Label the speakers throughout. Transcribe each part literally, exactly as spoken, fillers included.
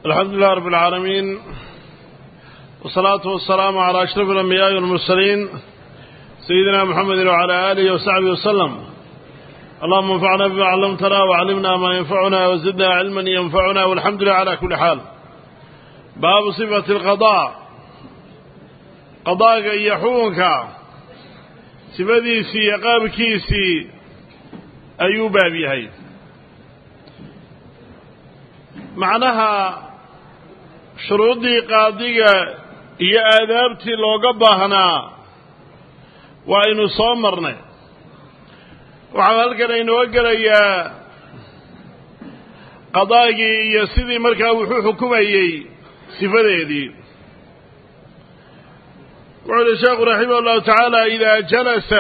Speaker 1: الحمد لله رب العالمين والصلاة والسلام على أشرف الأنبياء والمرسلين سيدنا محمد وعلى آله وصحبه وسلم. اللهم انفعنا بما علمتنا وعلمنا ما ينفعنا وزدنا علما ينفعنا والحمد لله على كل حال. باب صفة القضاء قضاء يحونك صفديسي يقابكيسي أيوب بيهي معناها شروطي قاضية هي آدابتي لو قبهنا وإنو صامرنا وعملك إنو وقرأي قضاء يسيدي مركا وحو حكومي صفة دي. وعلى الشيخ رحمه الله تعالى إذا جلس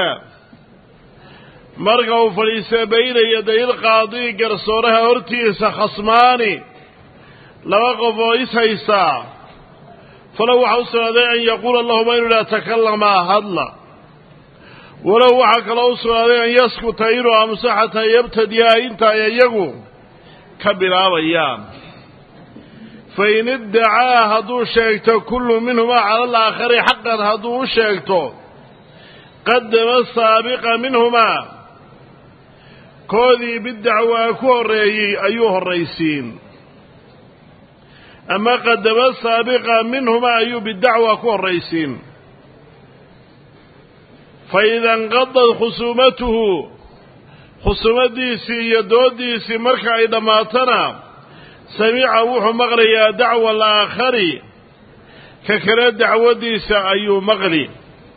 Speaker 1: مركا فليس بين يدي القاضي قرصورها ارتيس خصماني لوقف ويسهيسا فلو حصل أن يقول اللهم إنه لا تكلم هدلا ولو حك لو صل أن يسكت إنه أمسحة يبتدي إنت ييقو كبر أيام فإن ادعى هدو شيكتو كل منهما على الآخر حقا هدو شيكتو قدم السابق منهما كوذي بالدعوى كوري أيها الرئيسين أما قدم السابق منهما أيها بالدعوى كوريسين فإذا انقضت خصومته خصومتيسي يدوديسي مركع إذا ماتنا سمع وحو مغري دعوى الآخر ككرا دعوديسي أيها مغري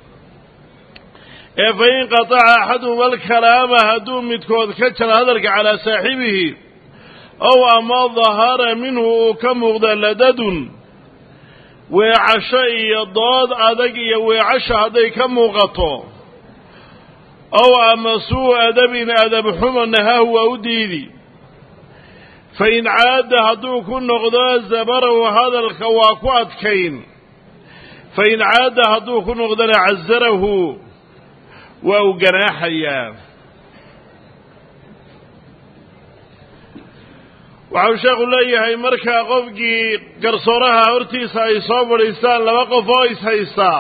Speaker 1: فإن قطع أحدهم الكلام هدو متكوذ كتل هذلك على صاحبه أو أما ظهر منه كمغدى لدد وعشاء يضاد أدقي وعشاء هذي كمغطو أو أما سوء أدب أدب حمى نهاه وأوديدي فإن عاد هدو كن غدا زبر وهذا الخواكوات كين فإن عاد هدو كن غدا عزره وأوقناحيا. waxau sheekhu leeyahay markaa qofkii garsooraha hortiisa ay soo fadhiistaan laba qof oo is haystaa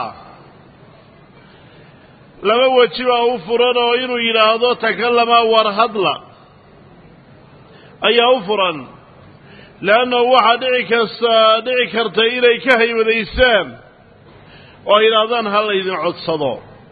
Speaker 1: laba weji baa u furan oo inuu yidhaahdo takallama war hadla ayaa u furan leanna waxaa dhici kasta dhici karta inay ka haybadaysaan oo yidhaahdaan ha laydin codsado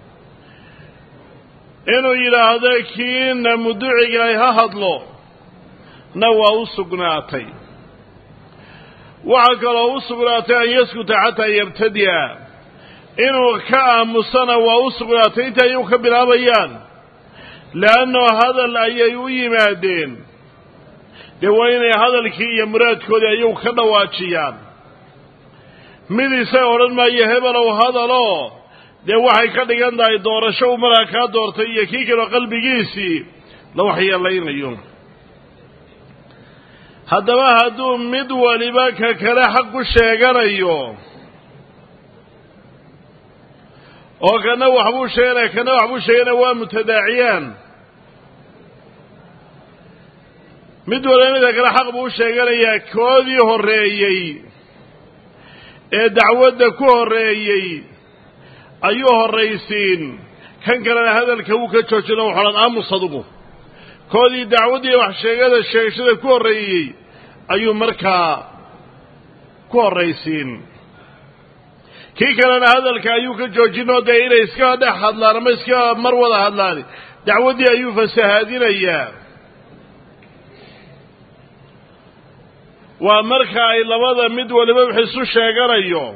Speaker 1: inuu yidhaahdo kiina muduciga ha hadlo na waa u sugnaatay waxaa kaloo u sugnaatay an yaskuta xataa yabtadi'a inuu ka aamusana waa u sugnaatay inta ayuu ka bilaabayaan leanno hadal ayay u yimaadeen dee waa inay hadalkii iyo muraadkoodii ayuu ka dhawaajiyaan mid isaga odhan maayo hebelow hadaloo dee waxay ka dhigan tahay doorasho u markaa kaa doortay iyo kii kaloo qalbigiisii la waxyeelaynayo. haddaba hadduu mid waliba ka kale xaq ku sheeganayo oo kana waxbuu sheeganaya kana waxbuu sheeganaya waa mutadaaciyaan mid waliba midka kale xaq buu u sheeganayaa koodii horreeyey ee dacwadda ku horreeyey ayuu horraysiin kan kalena hadalka wuu ka joojino waxodhan aamus adugu koodii dacwaddii wax sheegada sheegashada ku horreeyey ayuu markaa ku horraysiin kii kalena hadalka ayuu ka joojinoo dee inay iska dhex hadlaan ama iska mar wada hadlaan dacwaddii ayuu fasahaadinayaa. waa marka ay labada mid waliba wax isu sheeganayo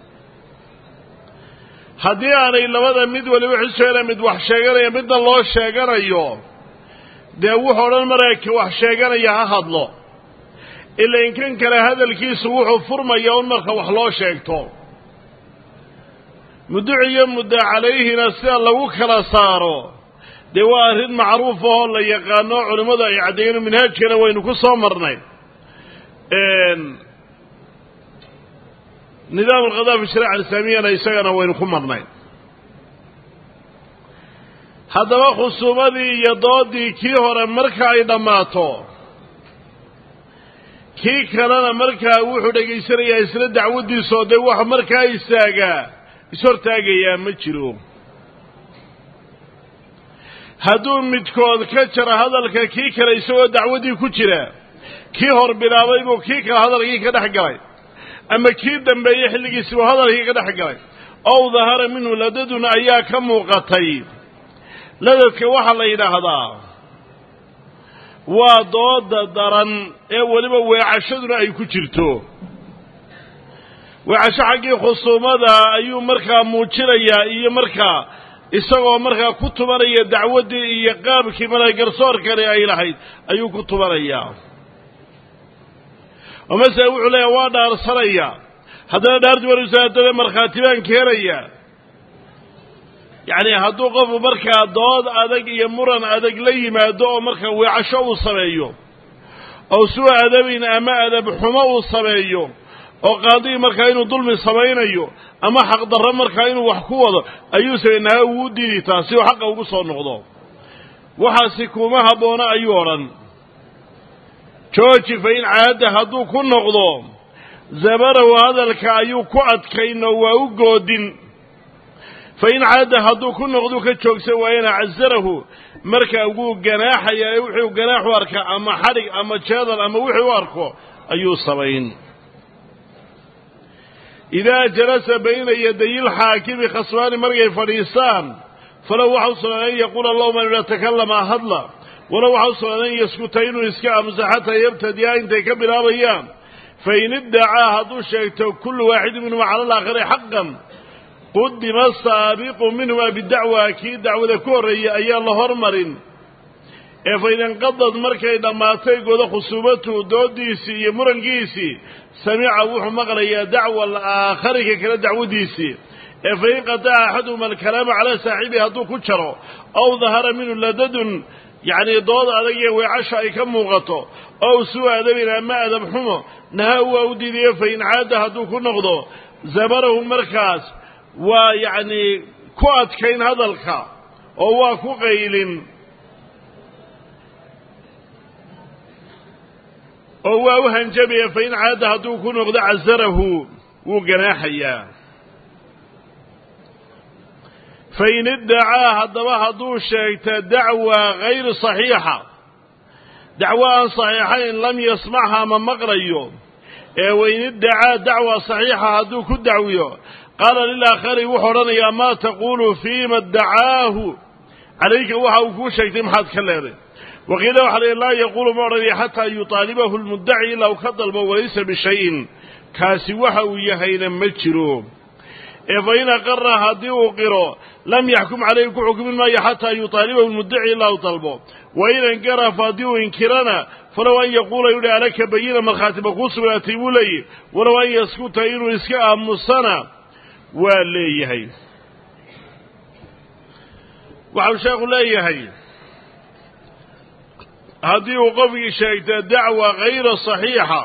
Speaker 1: haddii aanay labada mid waliba wax isu sheeganayo mid wax sheeganaya midna loo sheeganayo dee wuxuu odhan markaa ka wax sheeganaya ha hadlo ila in kan kale hadalkiisu wuxuu furmaya un marka wax loo sheegto muduciyo mudda calayhina sida lagu kala saaro dee waa arrin macruuf ahoo la yaqaano culimmadu ay caddeeyeen minhaajkana waynu ku soo marnay nidaam alqadaa fi shariica alislaamiyana isagana waynu ku marnay. haddaba khusuumadii iyo doodii kii hore marka ay dhammaato kii kalena markaa wuxuu dhegaysanayaa isla dacwaddiisoo dee wax markaa istaagaa ishortaagayaa ma jiro hadduu midkood ka jara hadalka kii kale isagoo dacwaddii ku jira kii hor bilaabay buu kii kale hadalkii ka dhex galay ama kii dambeeyey xilligiisi buu hadalkii ka dhex galay ow dahara minhu ladadun ayaa ka muuqatay ladadka waxaa la yidhaahdaa waa dooda daran ee weliba weecashaduna ay ku jirto weecasho xaggii khusuumada ayuu markaa muujinayaa iyo markaa isagoo markaa ku tumanaya dacwaddii iyo qaabkii markaa garsoorkani ay lahayd ayuu ku tumanayaa oo masele wuxuu leeyahay waa dhaarsanaya haddana dhaarti warusaadada markhaati baan keenaya yacni hadduu qofku markaa dood adag iyo muran adag la yimaado oo markaa weecasho uu sameeyo oo suu adabin ama adab xumo uu sameeyo oo qaadigii markaa inuu dulmi samaynayo ama xaqdarro markaa inuu wax ku wado ayuu samaynaha wuu diiditaa si uu xaqa ugu soo noqdo waxaasi kuma habboona ayuu odhan jooji fa in caada hadduu ku noqdo zabarahu hadalka ayuu ku adkayn oo waa u goodin fa in caada hadduu ku noqdu ka joogsan waayana casarahu markaa wuu ganaaxayaa ee wuxuu ganaax u arkaa ama xadhig ama jeedal ama wixii u arko ayuu samayn idaa jalasa bayna yaday ilxaakimi khasbaani markay fadhiistaan falow waxa u sugan an yaquula allahuma inu yatakallama hadla walow waxa u sugan an yaskuta inuu iska aamusa xataa yabtadiya intay ka bilaabayaan fain iddacaa hadduu sheegto kullu waaxidin minhuma cala alaakhari xaqan qudima saabiqu minhuma bidacwa kii dacwada ku horreeyey ayaa la hormarin ee fain inqadad markay dhammaatay godo khusuumatuhu doodiisii iyo murankiisii samica wuxuu maqlayaa dacwa alaakhari ka kale dacwadiisii ee fain qataca axaduhuma alkalaama calaa saaxibihi hadduu ku jaro ow dahara minhu ladadun yacnii dood adag iyo weecasha ay ka muuqato ow suu adabin ama adab xumo naha waa u diidayo fain caada hadduu ku noqdo zabarahu markaas waa yacnii ku adkayn hadalka oo waa ku qaylin oo waa u hanjabaya fain caada hadduu ku noqdo casarahu wuu ganaaxayaa fain iddacaa haddaba hadduu sheegta dacwa hayr saxiixa dacwo aan saxiixayn lam yasmachaa ma maqlayo ee wain iddacaa dacwa saxiixa hadduu ku dacwiyo qaala lilaakhari wuxuu odhanayaa maa taquulu fiima iddacaahu calayka waxa uu kuu sheegtay maxaad ka leeday waqiila waxa la laa yaquulu ma odhanaya xataa yuطaalibahu lmuddaci ilaa uu ka dalbo walaysa bishayin kaasi waxa uu yahayna ma jiro ee fain aqara haddii uu qiro lam yaxkum calayhi ku xukmin maayo xataa yuطaalibahu lmuddaci ilaa uu dalbo wain inkaraf haddii uu inkirana falow an yaquula yudhi alaka bayina markhaati ba kuu sugnaatay buu leeyahy walow an yaskuta inuu iska aamusana waa leeyahay waxau sheekhu leeyahay haddii uu qofkii sheegta dacwa hayra saxiixa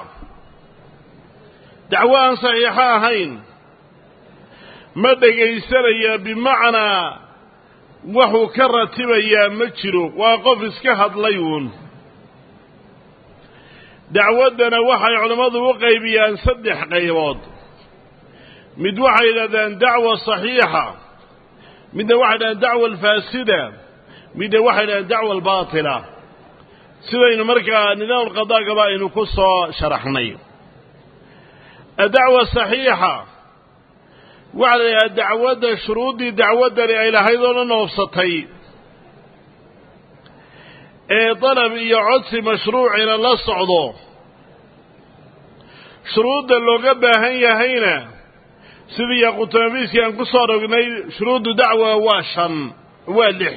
Speaker 1: dacwo aan saxiixo ahayn ma dhegaysanaya bimacnaa waxuu ka ratibayaa ma jiro waa qof iska hadlay uun dacwaddana waxay culammadu u qaybiyaan saddex qaybood mid waxay yidhahdaan dacwa saxiixa midna waxay yidhahdaan dacwa alfaasida midna waxay yidhahdaan dacwa albaatila sidaynu markaa nidaam alqadaagaba aynu ku soo sharaxnay adacwa saxiixa waxaa la yidhaha dacwadda shuruuddii dacwaddani ay lahayd oo dhan oofsatay ee dalab iyo codsi mashruucina la socdo shuruudda looga baahan yahayna sidii yaquutamafiiskii aan ku soo rognay shuruuddu dacwa waa shan waa lix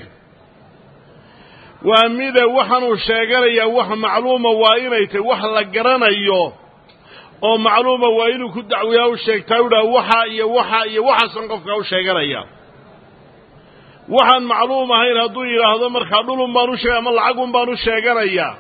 Speaker 1: waa mida waxaanuu sheeganayaa wax macluuma waa inay tahy wax la garanayo oo macluuma waa inuu ku dacwiyaa u sheegtaa u dhaha waxa iyo waxa iyo waxaasan qofkaa u sheeganaya waxaan macluum ahayn hadduu yidhaahdo markaa dhulun baan u sheegay ama lacagun baan u sheeganayaa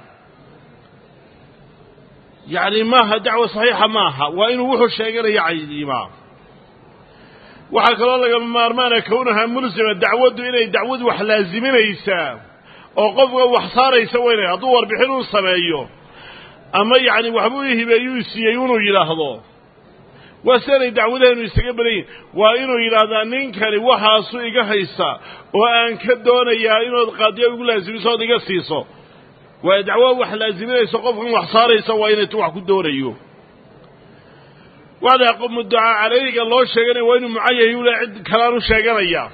Speaker 1: yacni maaha dacwo saxiixa maaha waa inuu wuxuu sheeganaya caydiimaa waxaa kaloo lagama maarmaana kownaha mulsima dacwaddu inay dacwadu wax laasiminaysaa oo qofka wax saaraysa weynay hadduu warbixin uu sameeyo ama yacni waxbuu hibeeyuu siiyey inuu yidhaahdo waa sianay dacwadahaynu isaga badayin waa inuu yidhaahdaa ninkani waxaasu iga haysta oo aan ka doonayaa inood qaadiya igu laasimiso ood iga siiso waa dacwo wax laasiminayso qofkan wax saaraysa waa inay tu wax ku doonayo waxdaa qof mudducaa calayhiga loo sheeganaya waa inuu mucayahi ule cid kalaan u sheeganaya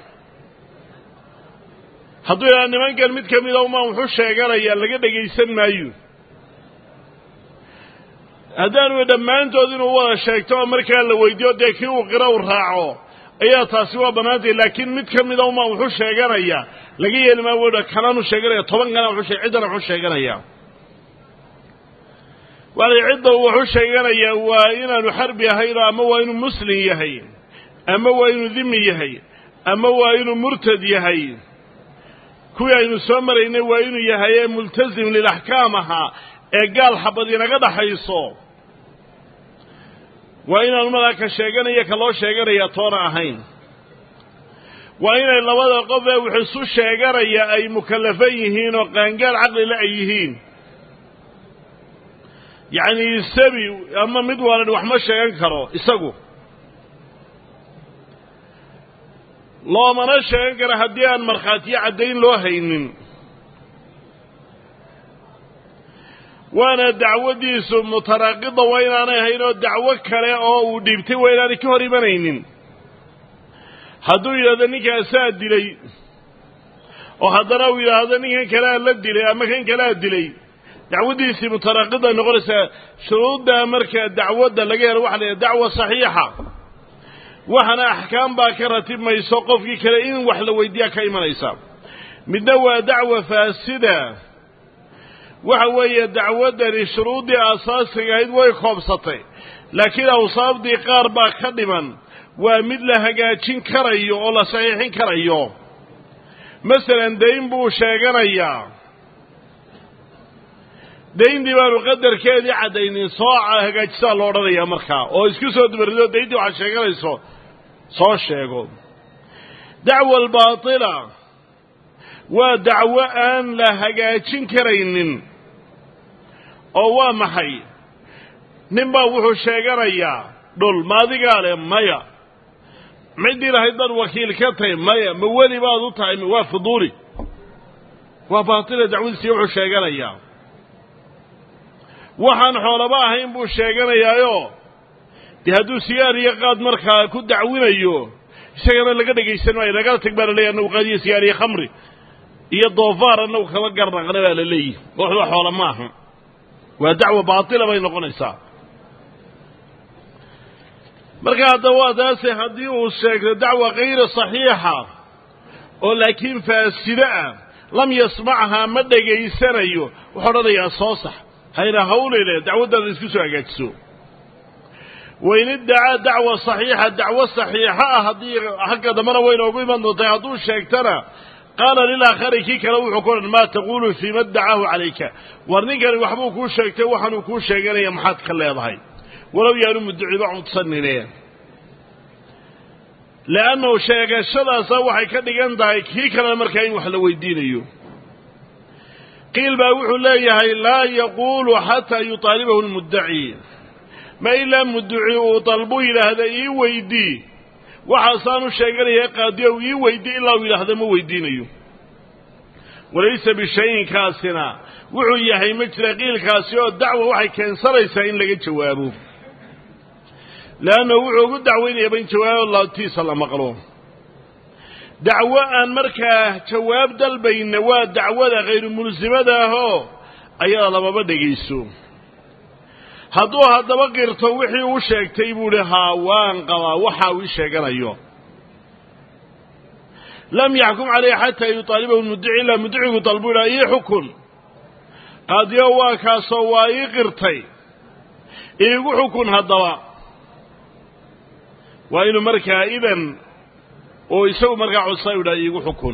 Speaker 1: hadduu yidhaha nimankan mid ka mida umaan wuxuu sheeganayaa laga dhegaysan maayo haddaanu dhammaantood inuu wada sheegto oo markaa la weydiiyo dee kii uu qira u raaco ayaa taasi waa bannaantay laakiin mid ka mida umaan wuxuu sheeganayaa laga yeeli maa wodha kanaanu sheeganaya toban kana wuxuu sheeg ciddana wuxuu sheeganayaa waana cidda uu wuxuu sheeganayaa waa inaanu xarbi ahayn ama waa inuu muslim yahay ama waa inuu dhimi yahay ama waa inuu murtad yahay kuwii aynu soo maraynay waa inuu yahay ee multazim lilaxkaam ahaa ee gaal xabad inaga dhaxayso waa inaanu malaaka sheeganaya ka loo sheeganaya toona ahayn waa inay labada qof ee wuxuu isu sheeganaya ay mukallafan yihiin oo qaangaal caqlila ay yihiin yacni sabi ama mid waalan wax ma sheegan karo isagu loomana sheegan kara haddii aan markhaatiyo caddayn loo haynin waana dacwadiisu mutaraaqida waa inaanay ahayn oo dacwo kale oo uu dhiibtay waa inaanay ka hor imanaynin hadduu yidhahdo ninkaasaa dilay oo haddana uu yidhaahdo ninkan kalea la dilay ama kan kalea dilay dacwadiisii mutaraaqida noqonaysaa shuruuddaa marka dacwadda laga helo waxa la yidhaha dacwa saxiixa waxaana axkaam baa ka ratib mayso qofkii kale in wax la weydiiyaa ka imanaysa midna waa dacwa faasida waxa weeye dacwaddani shuruuddii aasaasiga ahayd way koobsatay laakiin awsaafdii qaar baa ka dhiman waa mid la hagaajin karayo oo la saxiixin karayo masalan dayn buu sheeganayaa dayntii baanu qadarkeedii caddaynin soo hagaajisaa lo odhanayaa markaa oo isku soo dubarido dayntii waxaad sheeganayso soo sheego dacwa albaatila waa dacwo aan la hagaajin karaynin oo waa maxay nin baa wuxuu sheeganayaa dhul maadigaa leh maya ciddii lahayd baad wakiil ka tahay maya ma weli baad u tahay waa fuduuli waa baatila dacwadiisii wuxuu sheeganayaa waxaan xoolaba ahayn buu sheeganayaayoo dee hadduu sigaar iyo qaad markaa ku dacwinayo isagana laga dhegaysan maayo lagala tag baa la leeyahy annagu qaadiyo sigaar iyo khamri iyo doofaar annagu kama garnaqna baa la leeyihi waxba xoola maaha waa dacwo baatila bay noqonaysaa marka hadda waa taase haddii uu sheegto dacwa kayra saxiixa oo laakiin faasida ah lam yasmachaa ma dhegaysanayo wuxuu odhanayaa soo sax hayna hawlile dacwaddaada isku soo hagaajiso wain iddacaa dacwa saxiixa dacwo saxiixa ah haddii xagga dambana waynoogu iman doontahay hadduu sheegtana qaala lilaakhari kii kale wuxuu ku odhan maa taquulu fii ma dacaahu calayka war ninkani waxbuu kuu sheegtay waxaanuu kuu sheeganaya maxaad ka leedahay walow yaanu mudduciba cudsanine leannahu sheegashadaasa waxay ka dhigan tahay kii kalena markaa in wax la weydiinayo qiil baa wuxuu leeyahay laa yaquulu xataa yuطaalibahu lmuddaci ma ilaa mudduci uu dalbu yidhaahda ii weydii waxaasaanu sheeganaya qaadiyow ii weydii ilaa uu yidhaahda ma weydiinayo walaysa bishayinkaasina wuxuu yahay ma jira qiilkaasi oo dacwa waxay keensanaysaa in laga jawaabo leannahu wuxuu ugu dacwaynayaaba in jawaabo laabtiisa la maqlo dacwo aan markaa jawaab dalbayna waa dacwada khayru mulsimada ahoo ayada lamaba dhegayso hadduu haddaba qirto wixii uu sheegtay buu hi haa waan qabaa waxa uu ii sheeganayo lam yaxkum calayhi xataa yuطaalibahu lmuddici ilaa mudicigu dalbu idhaa ii xukun qaadiyo waa kaasoo waa ii qirtay iigu xukun haddaba waa inuu markaa idan oo isagu markaa codsa u idhaa iigu xukun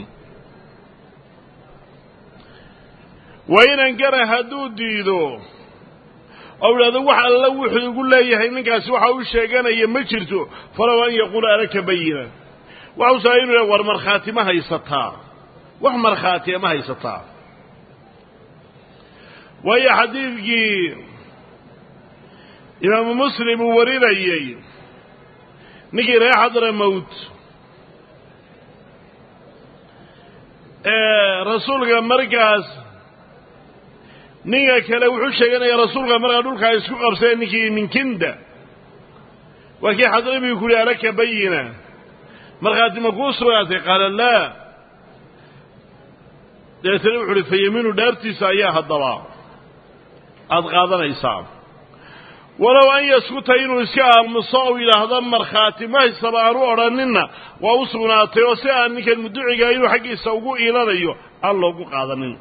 Speaker 1: waa inan gara hadduu diido oo idhahdo wax alla wuxuu igu leeyahay ninkaasi waxa uu sheeganaya ma jirto falow an yaquula alaka bayinan waxau saa inu yah war markhaati ma haysataa wax markhaatiya ma haysataa waayo xadiidkii إمام مسلم وريني نجي ريح حضر موت آه رسولك مركز نيجا كلا وحشة يا رسولك مركز دولك يسوق أرسل نجي من كندا وكي حضر بيقول لك بينا مركز مقوس رأسي قال لا يتنبع في يمينه دارتي ساياها الضباع أضغاضنا يصعب ولو أن يسكت إنه يسكى المصاوي لهذا مرخاتي ما يسبعروا أراننا وأصغنا تيوسيا أنك المدعي إنه حق يسوقوا إلى ريو الله قادنا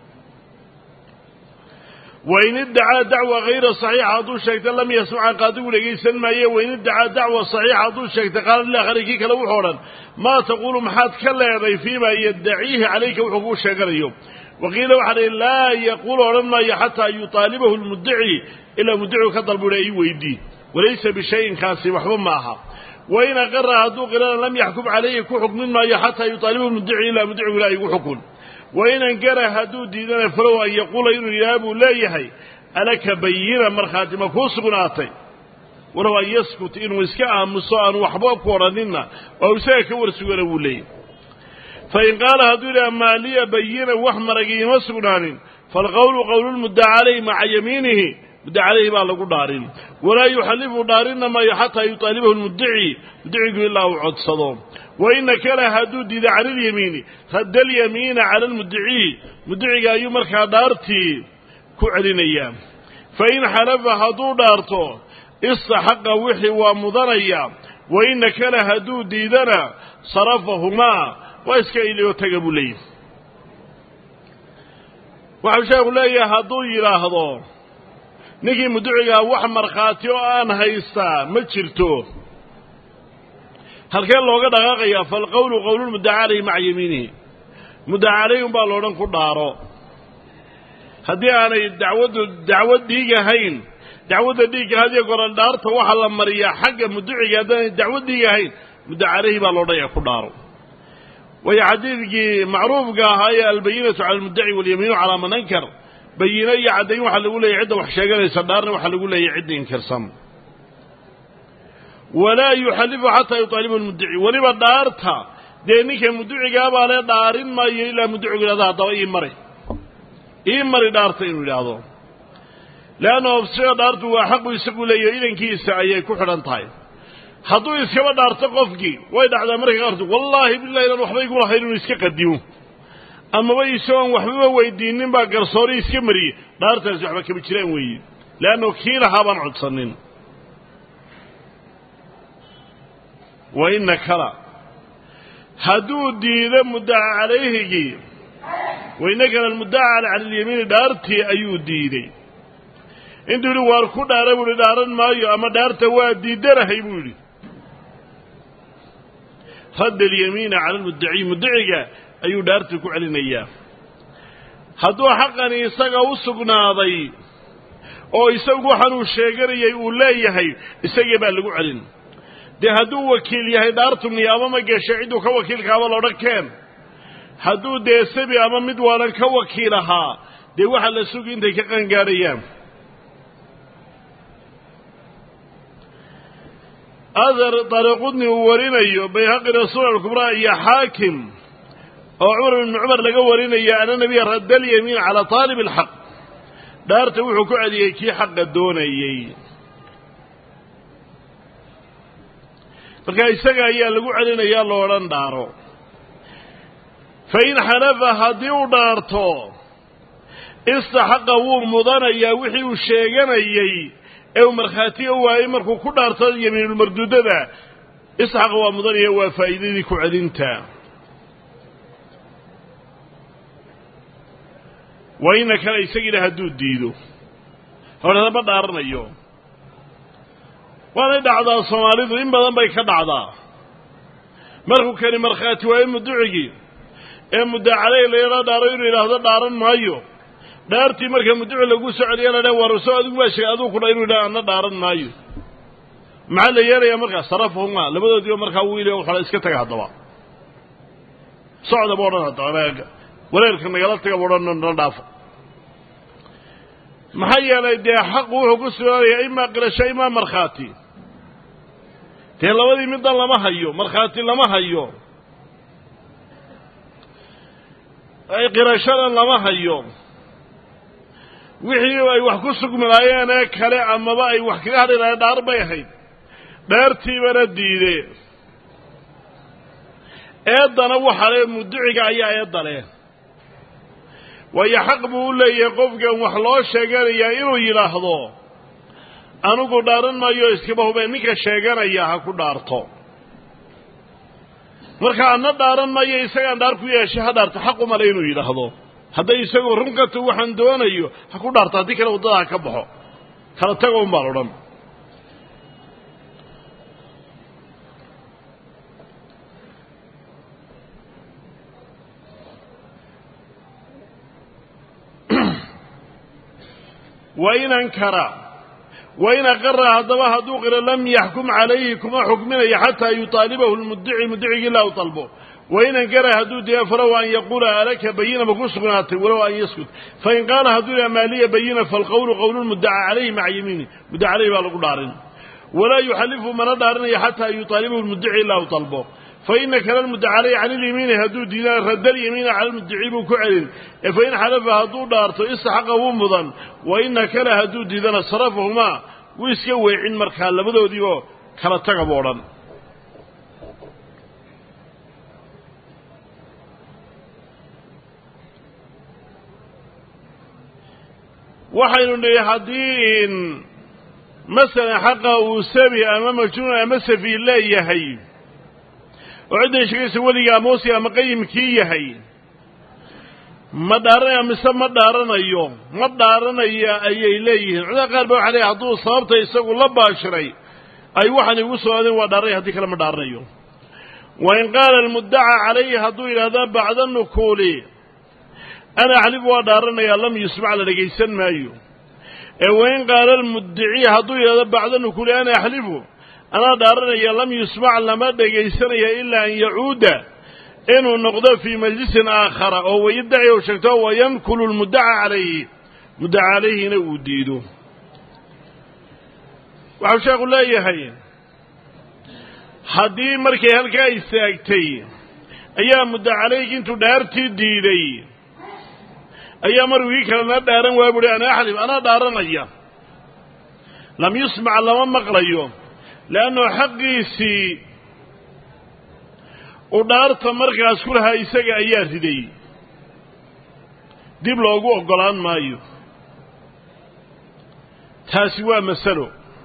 Speaker 1: وإن ادعى دعوة غير صحيحة عدو الشيخ لم يسمع قادوا لقي سنماية وإن ادعى دعوة صحيحة عدو الشيخ قال الله خليكيك لو حورا ما تقول محاد كلا يضي فيما يدعيه عليك وحقوق الشيخ اليوم وقيل وحد لا يقول ورما حتى يطالبه المدعي إلا مدعي كطلب لأي ويدي وليس بشيء خاص وحب معها وإن قرر هدو قرار لم يحكم عليه كحكم مما حتى يطالبه المدعي إلا مدعي لا يحكم وإن انقر هدو ديدنا فروا أن يقول إنه يابو لا يحي ألك بينا مرخاتي مكوس قناطي ولو أن يسكت إنه اسكاها مصاء وحبوك ورننا وأوساك ورسوله وليه فإن قال هدول أما لي بينا وحمر قيمة سنان فالقول قول المدعى عليه مع يمينه مدعى عليه بالله دارين ولا يحلف دارين ما حتى يطالبه المدعي مدعي يقول الله عد صدام وإن كلا هدود إذا عن اليمين خد اليمين على المدعي مدعي أيوم دارتي كعلين أيام فإن حلف هدو دارته استحق وحي ومضنيا وإن كلا هدود إذا صرفهما وإسكا إليه وتقبوا ليه وحشاق ليه هدو يلاهضو نجي مدعيها وحمر خاتيو آن هايستا مجرتو هل كان لوغا دقاقيا فالقول قول المدعى عليه مع يمينه مدعى عليهم بالوران كدارو هدي أنا الدعوة الدعوة ديجا هين دعوة ديجا هذه قران دارته وحلا مريا حق مدعي هذا الدعوة ديجا هين مدعى عليه بالوران كدارو ويعديك معروف هاي البينة على المدعي واليمين على من انكر بينة يعدين وحل يقول لي عدة وحشاقان يصدارنا وحل يقول لي عدة ينكر صم ولا يحلف حتى يطالب المدعي ولما دارتها دينك المدعي قابا لا دارين ما يلا مدعي لذا ضوئي مري إيه مري دارتين ولهذا لأنه أفسر دارته وحق يسقوا لي إذن كيسا أي كحران طايب hadduu iskaba dhaarto qofkii way dhacdaa markay qaarto wallaahi billahi lan waxba igu lahayn inuu iska qadimo ama way soo waxba weydiinin baa garsoori iska mariyay dhaartaas waxba kama jiraan weeye laano kiila haban codsanin wa inna kala haduu diida muddaa calayhi wa inna kala muddaa ala al-yamin dhaarti ayuu diiday intuu war ku dhaaray buu dhaaran maayo ama dhaarta waa diidarahay buu yiri رد اليمين على المدعي مدعيga ayuu dhaartii ku celinaya haduu xaqan isaga u sugnaaday oo isagu waxan uu sheeganayay uu leeyahay isaga baa lagu celin de haduu wakiil yahay dhaartu niyaabo ma gashay cid uu ka wakiilka aba loo dhakeen haduu de sabi ama mid waalan ka wakiilaha de waxa la sugi intay ka qangaarayaan أذر طريقني ورينيو بيهق رسول الكبرى يا حاكم أو عمر بن عمر لقى ورينيو أن النبي رد اليمين على طالب الحق دارت وحكو عليه كي حق الدوني فكاي سقى يا لقوا علينا يا لوران دارو فإن حلف هديو دارتو استحق ومضانا يا وحي وشيغانيي أو مرخاتي أو أمرك كل أرطال يمين المردودة إسحق ومضانية وفائدة كعدينتا وإن كان يسجل هدود ديدو هذا ما دارنا اليوم وانا دعدا الصومالي إن بدن بيك دعدا مرخو كان مرخاتي وإن مدعي إن مدعي عليه ليرا دارين إلى هذا دارن مايو دارتي marka muddo lagu socodiyana la waraso adigu waa shay adigu ku dhayru dhaana daaran maayo maxaa la yeelaya marka sarafuma labadoodii marka wiilay waxa iska tagay hadaba socda boodana taanaga wareerka nagala taga boodana dhaafo محيا لدي حق وحقوسه إما قرشة إما مرخاتي تلوذي مد الله ما هيو مرخاتي الله ما هيو أي قرشة الله ما هيو وحي أي وحقوسك ملايانا كلا أما بأي وحكيها لنا دار بيهي دارتي بردي دي eedana waxa la mudiciga ayaa eedale way xaq buu leeyahay qofkan wax loo sheeganaya inuu yiraahdo anigu dhaaran maayo iskaba hubeen ninka sheeganaya ha ku dhaarto marka aan dhaaran maayo isaga dhaar ku yeeshay ha dhaarto xaq uma leeyahay inuu yiraahdo haday isagu runka waxaan doonayo ha ku dhaarto hadii kale wadada ka baxo kala tago um baa odhan وإن أنكر وإن أقر هذا هدو غير لم يحكم عليه كما حكمنا حتى يطالبه المدعي مدعي لا طلبه وإن أنكر هدو دي فروا أن يقول لك بينا بقصناته ولو أن يسكت فإن قال هدو مالية بينا فالقول قول المدعى عليه مع يمينه مدعى عليه بالقدار ولا يحلف من دارنا حتى يطالبه المدعي لا طلبه فإن كلام المدعى عليه عن اليمين هدو دينار رد اليمين على المدعي بكعل فإن حلف هدو دارته استحقه مضا وإن كلا هدو دينار صرفهما ويسكوي عن مركان لبدو ديو كلا تقبورا وحين لحدين مثلا حقه سبي أمام جنة أمس في الله يهي وعندنا شيء سوالي موسى مقيم كي يهي ما دارنا مسا ما دارنا يوم ما دارنا يا أي إليه عندنا قلبه عليه عطوه صابته يسوق لبا شري أي واحد يوصل هذا وداريه هذيك لما دارنا يوم وإن قال المدعى عليه هدو إلى هذا بعد النكولي أنا أحلف ودارنا يا لم يسمع لرجيسن ما يوم وإن قال المدعي هدو إلى هذا بعد النكولي أنا أحلفه أنا دارنا يا لم يسمع لما رجيسن إلا أن يعود إنه نقضى في مجلس آخر أو يدعي وشكته وينكل المدعى عليه مدعى عليه نوديده وعشان أقول لا يهين حدي مركي هلكا يستاكتي أيام مدعى عليك انتو دارتي ديدي أيام مرويك لنا دارن وابري أنا أحلم أنا دارن أيام لم يسمع لما مقرأيه لأنه حقي سي ودارta markaas ku lahaa isaga ayaa riday dib loogu ogolaan maayo taasi waa masalo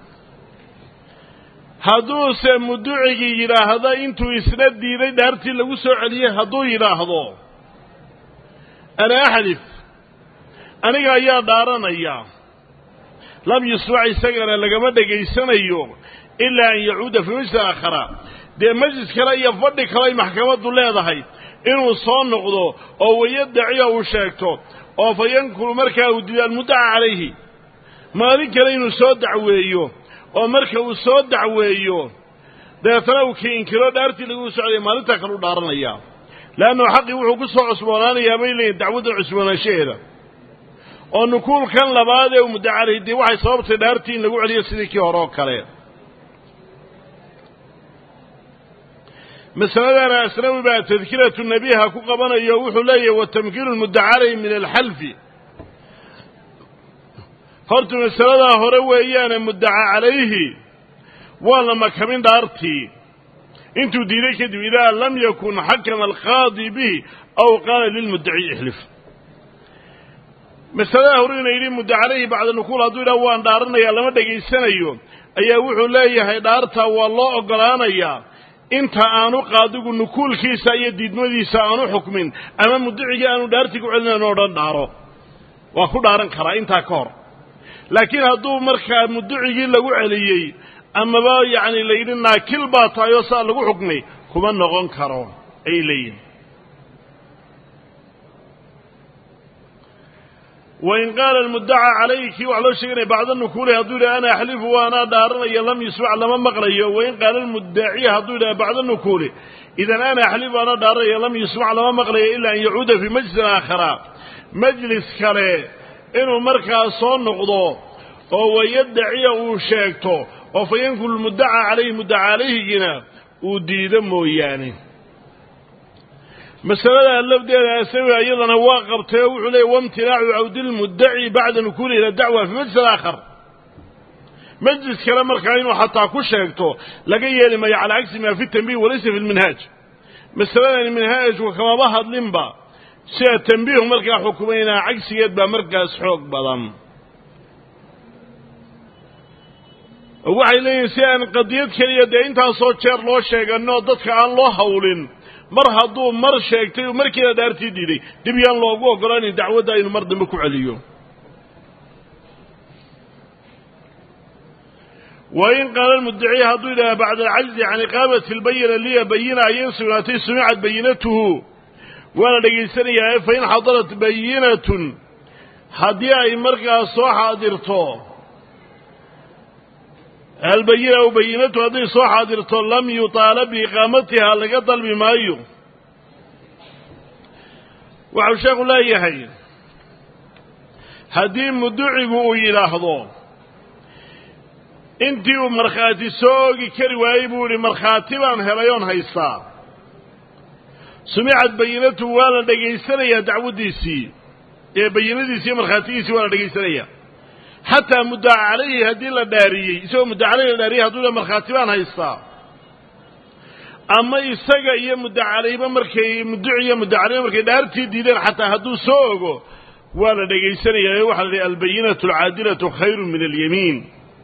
Speaker 1: hadduu se muducigi yiraahdo intuu isna diiday daartii lagu soo celiyay hadduu yiraahdo ana ahlif aniga ayaa dhaaranaya lam yusmac isagana lagama dhageysanayo ilaa an yacuuda fi majlis aakhara dee majlis kale iyo fadhi kale maxkamadu leedahay inuu soo noqdo oo wayadaciyo uu sheegto oo fayankulu markaa uu diidan muddaca calayhi maalin kale inuu soo dacweeyo oo marka uu soo dacweeyo deetana uu ka inkiro dhaartii lagu socday maalinta kale u dhaaranaya laanno xaqi wuxuu ku soo cusboonaanayaa bay leeyihiin dacwadda cusboonaanshaheeda oo nukuulkan labaad ee muddaca calayhi dee waxay sababtay dhaartii in lagu celiyo sidii kii hore oo kale مسألة أسنوي بقى تذكرة النبي هكو قبنا يوحو لي والتمكين المدعى عليه من الحلف فرط مسألة هروي إيانا مدعى عليه والله ما كمين دارتي انتو ديريك دو إذا لم يكن حكم القاضي به أو قال للمدعي احلف مسألة هروينا إليه مدعى عليه بعد النقول هدو إلى وان دارنا يا لما دقي السنة يوم أي وحو لي هاي دارتا والله أقلانا يا inta aanu qaadigu nukuulkiisa iyo diidmadiisa aanu xukmin ama mudiciga aanu dhaartigu celinaan oo dhan dhaaro waa ku dhaaran karaa inta ka hor laakiin hadduu markaa mudicigii lagu celiyey ama ba yaani leeyna naakil baa taayo saa lagu xukmay kuma noqon karo ay leeyin وإن قال المدعى عليك وعلى شيء بعد النكول هذول أنا أحلف وأنا دارنا لم يسمع لما مقريه وإن قال المدعي هذول بعد النكول إذا أنا أحلف وأنا دارنا لم يسمع لما مقريه إلا أن يعود في مجلس آخر مجلس كله إنه مركز صون نقضه أو يدعي وشاكته وفينكل المدعى عليه مدعى عليه جنا ودي دمه يعني مسألة اللفظة أسوي أيضا واقب تيوح لي وامتناع عود المدعي بعد نكون إلى الدعوة في مجلس آخر مجلس كلام مركعين وحتى كل شاكته لقيه لما على عكس ما في التنبيه وليس في المنهاج مسألة المنهاج وكما بهض لنبا سيء التنبيه مركع حكومين عكس يدبا مركز حق بضم waxay leeyihiin si aan qadiyad kaliya de inta soo jeer loo sheegano dadka aan loo hawlin mar haduu mar sheegtay markii daartii diiday dib yaan loogu ogolaan dacwada inuu mar dambe ku celiyo وإن قال المدعي هذو إلى بعد العجز عن إقامة البينة اللي بينة ينسوناتي سمعت بينته ولا لقيسانية فإن حضرت بينة هدية مرقى صوحة درته البينة وبينته هذه صوحة درته لم يطالب بإقامتها لقتل بما يو وعشاق لا يحيي هدي مدعي إلى هذا intii uu markhaati soogi kari waayey buu yidhi markhaati baan helayoon haystaa sumicad bayinatu waa la dhegaysanayaa dacwaddiisii ee bayinadiisii markhaatigiisii waa la dhegaysanayaa xataa muddaca calayhi haddii la dhaariyey isagoo muddaca calayhi la dhaariyey hadduu yidhaha markhaati baan haystaa ama isaga iyo muddaca calayhiba markay mudduci iyo muddaca calayhi markay dhaartii diideen xataa hadduu soo ogo waa la dhegaysanayaa waxaa la yidhi albayinatu alcaadilatu khayrun min alyamiin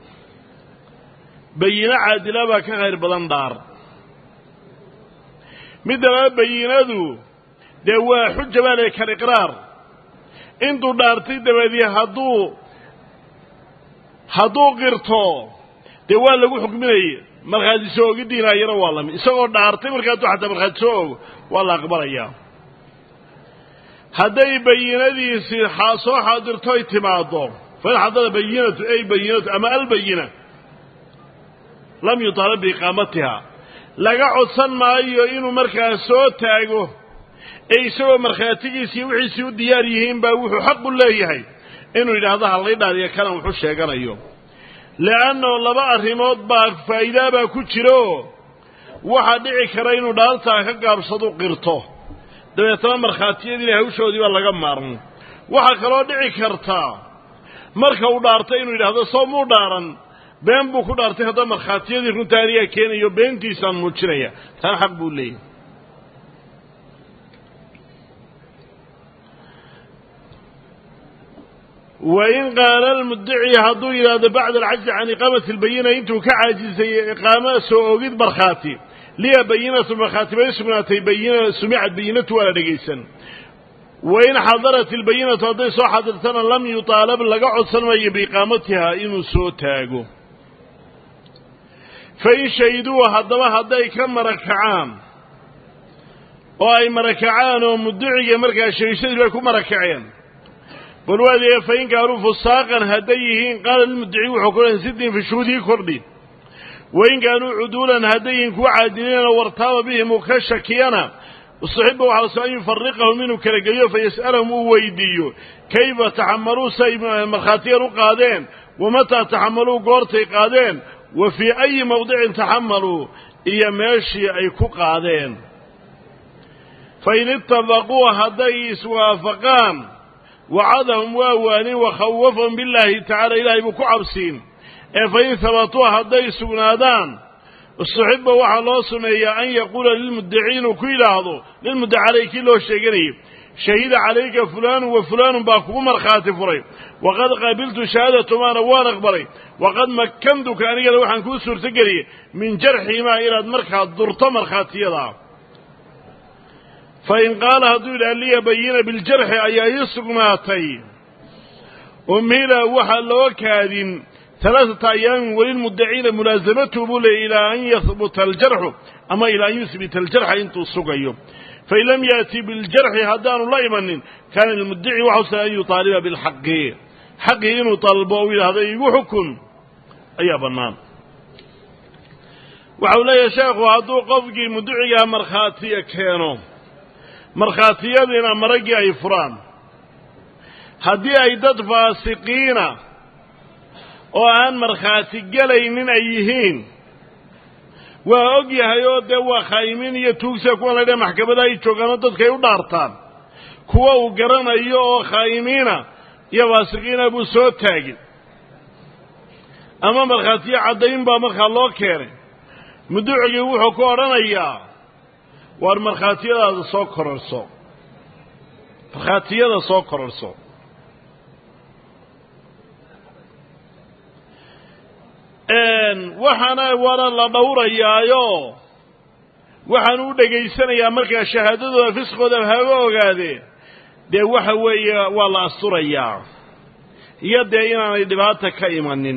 Speaker 1: بينة عادلة باكا غير بدن دار مدى بينادو دوا حجة بالك الإقرار انتو دارتي دوا دي هدو هدو غيرتو دوا لغو حكمي مرخاتي سوق الدين ايرا والله اساقو دارتي مرخاتو حتى مرخاتي سوق والله اقبر اياه هدي بينادي سي حاصو حاضرتو اتمادو فالحضر بينة اي بينة اما البينة لم يطالب بإقامتها لقى عدسان ما أيو إنو مركز سو تاقو أي سو مرخاتيكي سيوحي سيو دياريهين باوحو حق الله يهي إنو إذا هذا الله دار يكنا وحوش يقر أيو لأنه الله بقى الرموت باك فإذا باكو تشيرو واحد دعي كرينو دالتا كقاب صدوق قرطو دو يتنا مرخاتيه دي لهوشو دي والله قمارن واحد كرو دعي كرتا مركو دارتا إنو إذا هذا صومو دارن بين بو كدارتي هذا مرخاتيدي رونتاريا كينيو بينتيسان موجينيا تان حق بو لي وإن قال المدعي هذو إلى بعد العجز عن إقامة البينة انتو كعاجز إقامة سوغيد مرخاتي ليه بينة مرخاتي بيسمناتي بينة سمعت بينته ولا دقيسا وإن حضرت البينة هذي سو حضرتنا لم يطالب لقعد سنوي بإقامتها إنو سو تاقو فإن شهدوا هدما هداي كم مركعان وأي مركعان ومدعي مركع الشيشين لكم مركعين بالوادي فإن كانوا فساقا هديهين قال المدعي وحكولا سدين في الشهودي كردي وإن كانوا عدولا هديهين كو عادلين وارتاب بهم وكشكينا الصحيبة وعلى سؤال يفرقهم منه كرقيو فيسألهم ويديو كيف تحملوا سيب مرخاتير قادين ومتى تحملوا قورتي قادين وفي أي موضع تحملوا إيا ماشي أي كقادين فإن اتفقوا هديس وافقان وعدهم واواني وخوفهم بالله تعالى إلهي بكو عبسين فإن ثبتوا هديس ونادان الصحبة وحلو سمية أن يقول للمدعين وكيل هذا للمدعى عليك له الشيقري شهيد عليك فلان وفلان باكو مرخاتي فري وقد قابلت شهادة ما نوان أخبري وقد مكنتك أن يقول حنكو سورتقري من جرحي ما إلى مرخات ضرط مرخاتي يضع فإن قال هدول اللي يبين بالجرح أي يسق ماتي أميلا وحل وكاد ثلاثة أيام وللمدعين ملازمته بولي إلى أن يثبت الجرح أما إلى أن يثبت الجرح أنتو السقيم فإن لم يأتي بالجرح هدان الله يمنن كان المدعي وحسن أن يطالب بالحق حق إنه طالبه إلى هذا يحكم أي بنان وحولا يشاق وهدو قفقي مدعي مرخاتي كانوا مرخاتي يدينا مرقي إفران haddii ay dad faasiqiina oo aan markhaati gelaynin ay yihiin waa og yahay oo dee waa khaa'imin iyo tuugsa kuwa la dhaha maxkamada ay joogaanoo dadkay u dhaartaan kuwa uu garanayo oo khaa'imiina iyo faasiqiina buu soo taagin ama markhaatiyo caddayn baa markaa loo keenay muduucigii wuxuu ku odhanayaa waar markhaatiyadaada soo kororso markhaatiyada soo kororso waxaana waana la dhowrayaayo waxaanu u dhegaysanayaa markaa shahaadadooda fisqooda haba ogaadee dee waxa weeye waa la asturayaa iyo dee inaanay dhibaata ka imanin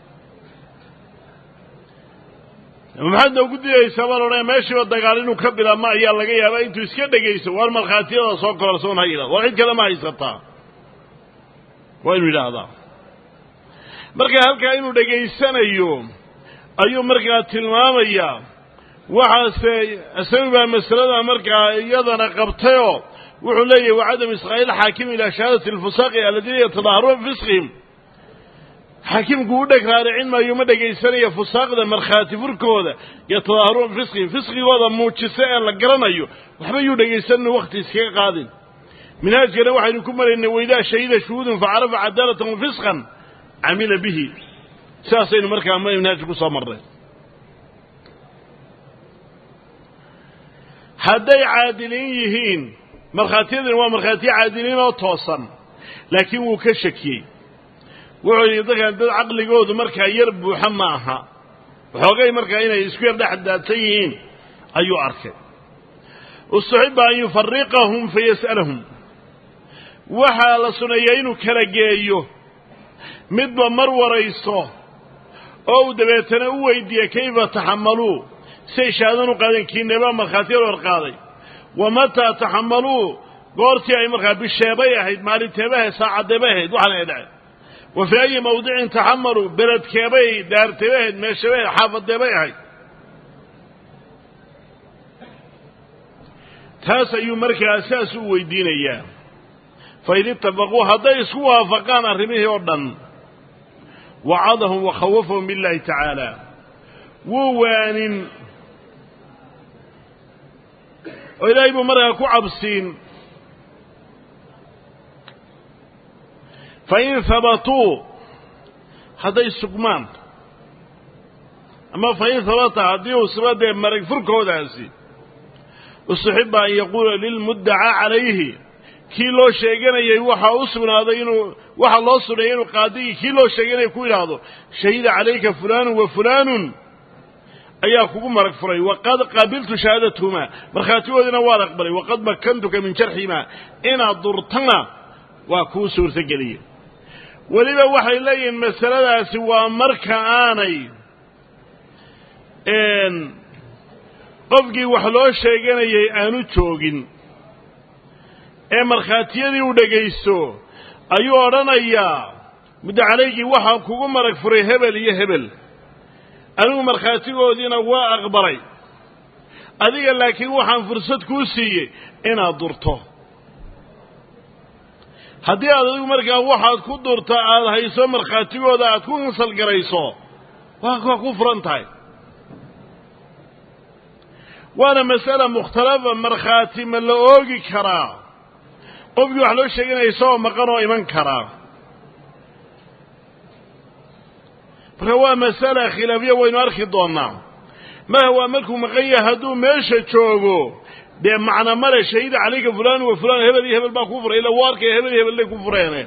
Speaker 1: maxaad noogu didaysaa baan odhanaya meeshiiba dagaal inuu ka bilaabma ayaa laga yaabaa intuu iska dhegayso waar markhaatiyada soo kororsoon ha yidhahdo war cid kale ma haysataa waa inuu yidhaahdaa marka halkaa inuu dhegaysanayo ayuu markaa tilmaamayaa waxaase isagu baa masalada markaa iyadana qabtayoo wuxuu leeyahay wacadam israa'iil xaakim ilaa shahaadati alfusaaqi aladiina yatadaaharuuna bifisqihim xaakimku u dheg raaricin maayo ma dhegaysanaya fusaaqda markhaati furkooda yatadaaharuuna bifisqihim fisqigooda muujisa ee la garanayo waxba yuu dhegaysanina wakti iskaga qaadin minhaajkana waxaynu ku maraynay waidaa shahida shuhuudun facarafa cadaalatan wa fisqan camila bihi sidaasaynu markaa minhaajka ku soo marnay hadday caadiliin yihiin markhaatiyadani waa markhaatiyo caadiliin oo toosan laakiin wuu ka shakiyey wuxuu yidhi dadkan dad caqligoodu markaa yar buuxa ma aha waxoogay markaa inay isku yar dhexdaadsan yihiin ayuu arkay ustuxiba an yufariqahum fayas'alahum waxaa la suneeyaa inuu kala geeyo midba mar waraysto oo uu dabeetana u weydiiye kayfa taxamaluu say shahaadan u qaadeen kiinebaa markhaatiyada warqaaday wamataa taxamaluu goortii ay markaa bisheebay ahayd maalinteebahayd saacaddeebay ahayd waxaana ay dhacay wa fii ayi mawdicin taxamaluu beledkeebay daarteebay ahayd meesheebay ahayd xaafadeebay ahayd taas ayuu markaa saas u weydiinayaa fain itafaquu hadday isku waafaqaan arrimihii oo dhan wacadahum wakhawafahum biاllahi tacaala wuu waanin oo ilaahay buu markaa ku cabsiin fain habatuu hadday sugmaan ama fain habata haddii uu suga dee marag furkoodaasi ustuxiba an yaquula lilmuddacaa calayhi kii loo sheeganayay waxaa u sugnaaday inuu waxaa loo suneeyey inuu qaadigii kii loo sheeganayay ku yidhaahdo shahida calayka fulaanun wa fulaanun ayaa kugu marag furay waqad qabiltu shahaadatuhumaa markhaatigoodina waad aqbalay waqad makantuka min jarxihimaa inaad durtana waa kuu suurtogeliye weliba waxay leeyihiin masaladaasi waa marka aanay qofkii wax loo sheeganayay aanu joogin ee markhaatiyadii u dhegaysto ayuu odhanayaa muddo calaygii waxaa kugu marag furay hebel iyo hebel anigu markhaatigoodiina waa aqbalay adiga laakiin waxaan fursad kuu siiyey inaad durto haddii aad adigu markaa waxaad ku durta aada hayso markhaatigooda aad ku insalgarayso waa waa ku furan tahay waana mas'ala mukhtalafa markhaati ma la oogi karaa qofkii wax loo sheeganaya isagoo maqan oo iman karaa marka waa mas'ala khilaafiya waynu arki doonaa maha waa markuu maqan yahay hadduu meesha joogo dee macna male shahida calayka fulaan wa fulaan hebel iyo hebel baa ku furay ila wuu arkaya hebel iyo hebellay ku fureene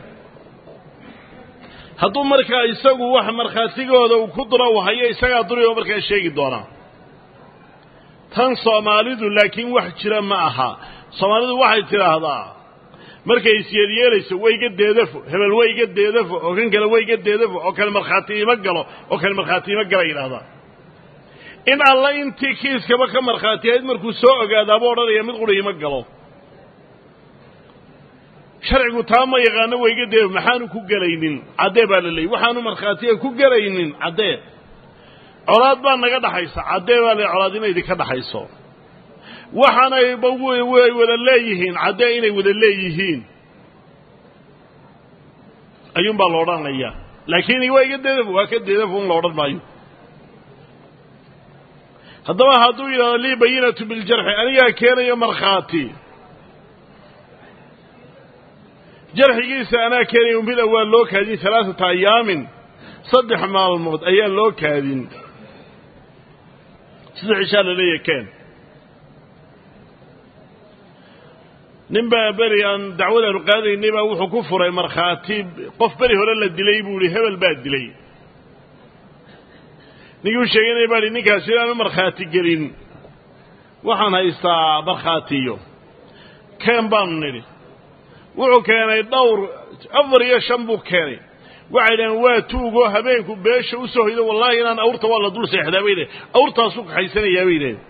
Speaker 1: hadduu markaa isagu wax markhaatigooda uu ku dura u hayo isagaa duri oo markaa sheegi doonaa tan soomaalidu laakiin wax jira ma aha soomaalidu waxay tidhaahdaa markay isyeelyeelayso way iga deedafo hebel way iga deedafo oo kan kale way iga deedafo oo kale markhaati ima galo oo kale markhaati ima gala yidhahdaa in alla intii kiiskaba ka markhaatiyayd markuu soo ogaadaabuu odhanaya mid qura ima galo sharcigu taa ma yaqaano way iga deedafo maxaanu ku gelaynin caddee baa la leeyay waxaanu markhaatiya ku gelaynin caddee colaad baa naga dhaxaysa caddee baa le colaad inay idinka dhaxayso waxaanay way wada leeyihiin caddee inay wada leeyihiin ayuun baa la odhanaya laakiin waa iga deedaf waa ka deedaf un la odhan maayo haddaba hadduu yidhahdo lii bayinatu biljarxi anigaa keenayo markhaati jarxigiisa anaa keenayo unbida waa loo kaadin halaaثata ayaamin saddex maalmood ayaa loo kaadin saddex cishaa laleeyahay keen nin baa beri aan dacwadaanu qaadaynay baa wuxuu ku furay markhaati qof beri hore la dilay buu ihi hebel baa dilay ninkii u sheeganaya baa ihi ninkaasi inaanu markhaati gelin waxaan haystaa markhaatiyo keen baanu nidhi wuxuu keenay dhowr afar iyo shan buu keenay waxay dhaheen waa tuugoo habeenku beesha u soo hoydo wallaahi inaan awrta waa la dul seexdaa bay dhaheen awrtaasuu kaxaysanayaa bay dhaheen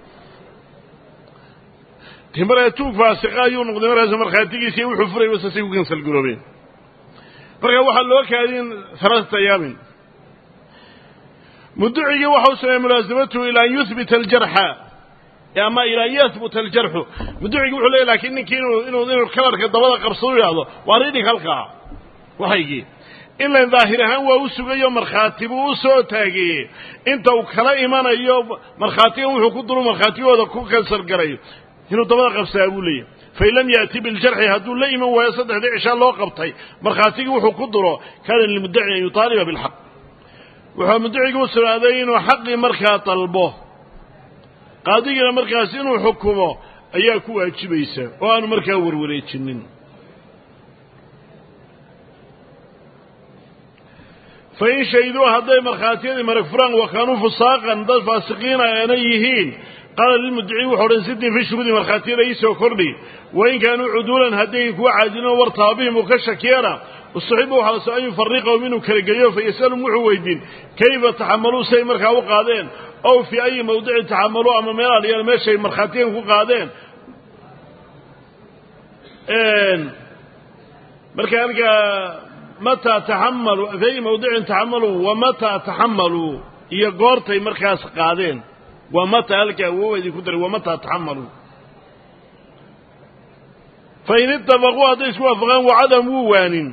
Speaker 1: markaa tuug faasiqa ayuu noqday markaasu markhaatigiisii wuxuu furay wasasay ku kansal garoobeen markaa waxaa loo kaadin halaaثata ayaamin mudducigii waxa u sameeyey mulaasamatuhu ilaa an yuhbita aljarxa ama ilaa an yahbuta aljarxu mudducigii wuxuu leeyahy lakiin ninkii inuu inuu inuu kalarka dabada qabsado yidhaahdo waa ridhig halkaa waxaygii ilan daahir ahaan waa u sugayo markhaati buu u soo taageeyey inta uu kala imanayo markhaatigan wuxuu ku duru markhaatigooda ku kansal garayo inuu dabada qabsaa buu leeyahy fain lam yaأti biljarxi hadduu la iman waayo saddexdii cishaa loo qabtay markhaatigii wuxuu ku duro kaana lilmuddaci an yuطaaliba bilxaq wuxuu mudducigii u sugnaaday inuu xaqii markaa dalbo qaadigiina markaas inuu xukumo ayaa ku waajibaysa oo aanu markaa warwareejinin fain shahiduu hadday markhaatiyadii marag furaan wakaanuu fusaaqan dad faasiqiina aanay yihiin qaala lilmuddaci wuxuu odhan sidii fi shuruudi markhaatiyada ii soo kordhi wain kaanuu cuduulan hadday kuwa caadilin wartaba bihim uu ka shakiyana ustuxibu waxaa la soo an yufariqahum inuu kala geliyo fayasalum wuxuu weydiin kayfa taxamaluu say markaa u qaadeen ow fii ayi mawdicin taxamaluu ama meel alyaal meeshay markhaatiyan ku qaadeen marka halkaa mataa taxamaluu fii ayi mawdicin taxamaluu wa mataa taxamaluu iyo goortay markaas qaadeen waa mataa halkaa wowa idinku daray wa mataa taxamaluu fain itafaquu hadday isku waafaqaan wacadam wuu waanin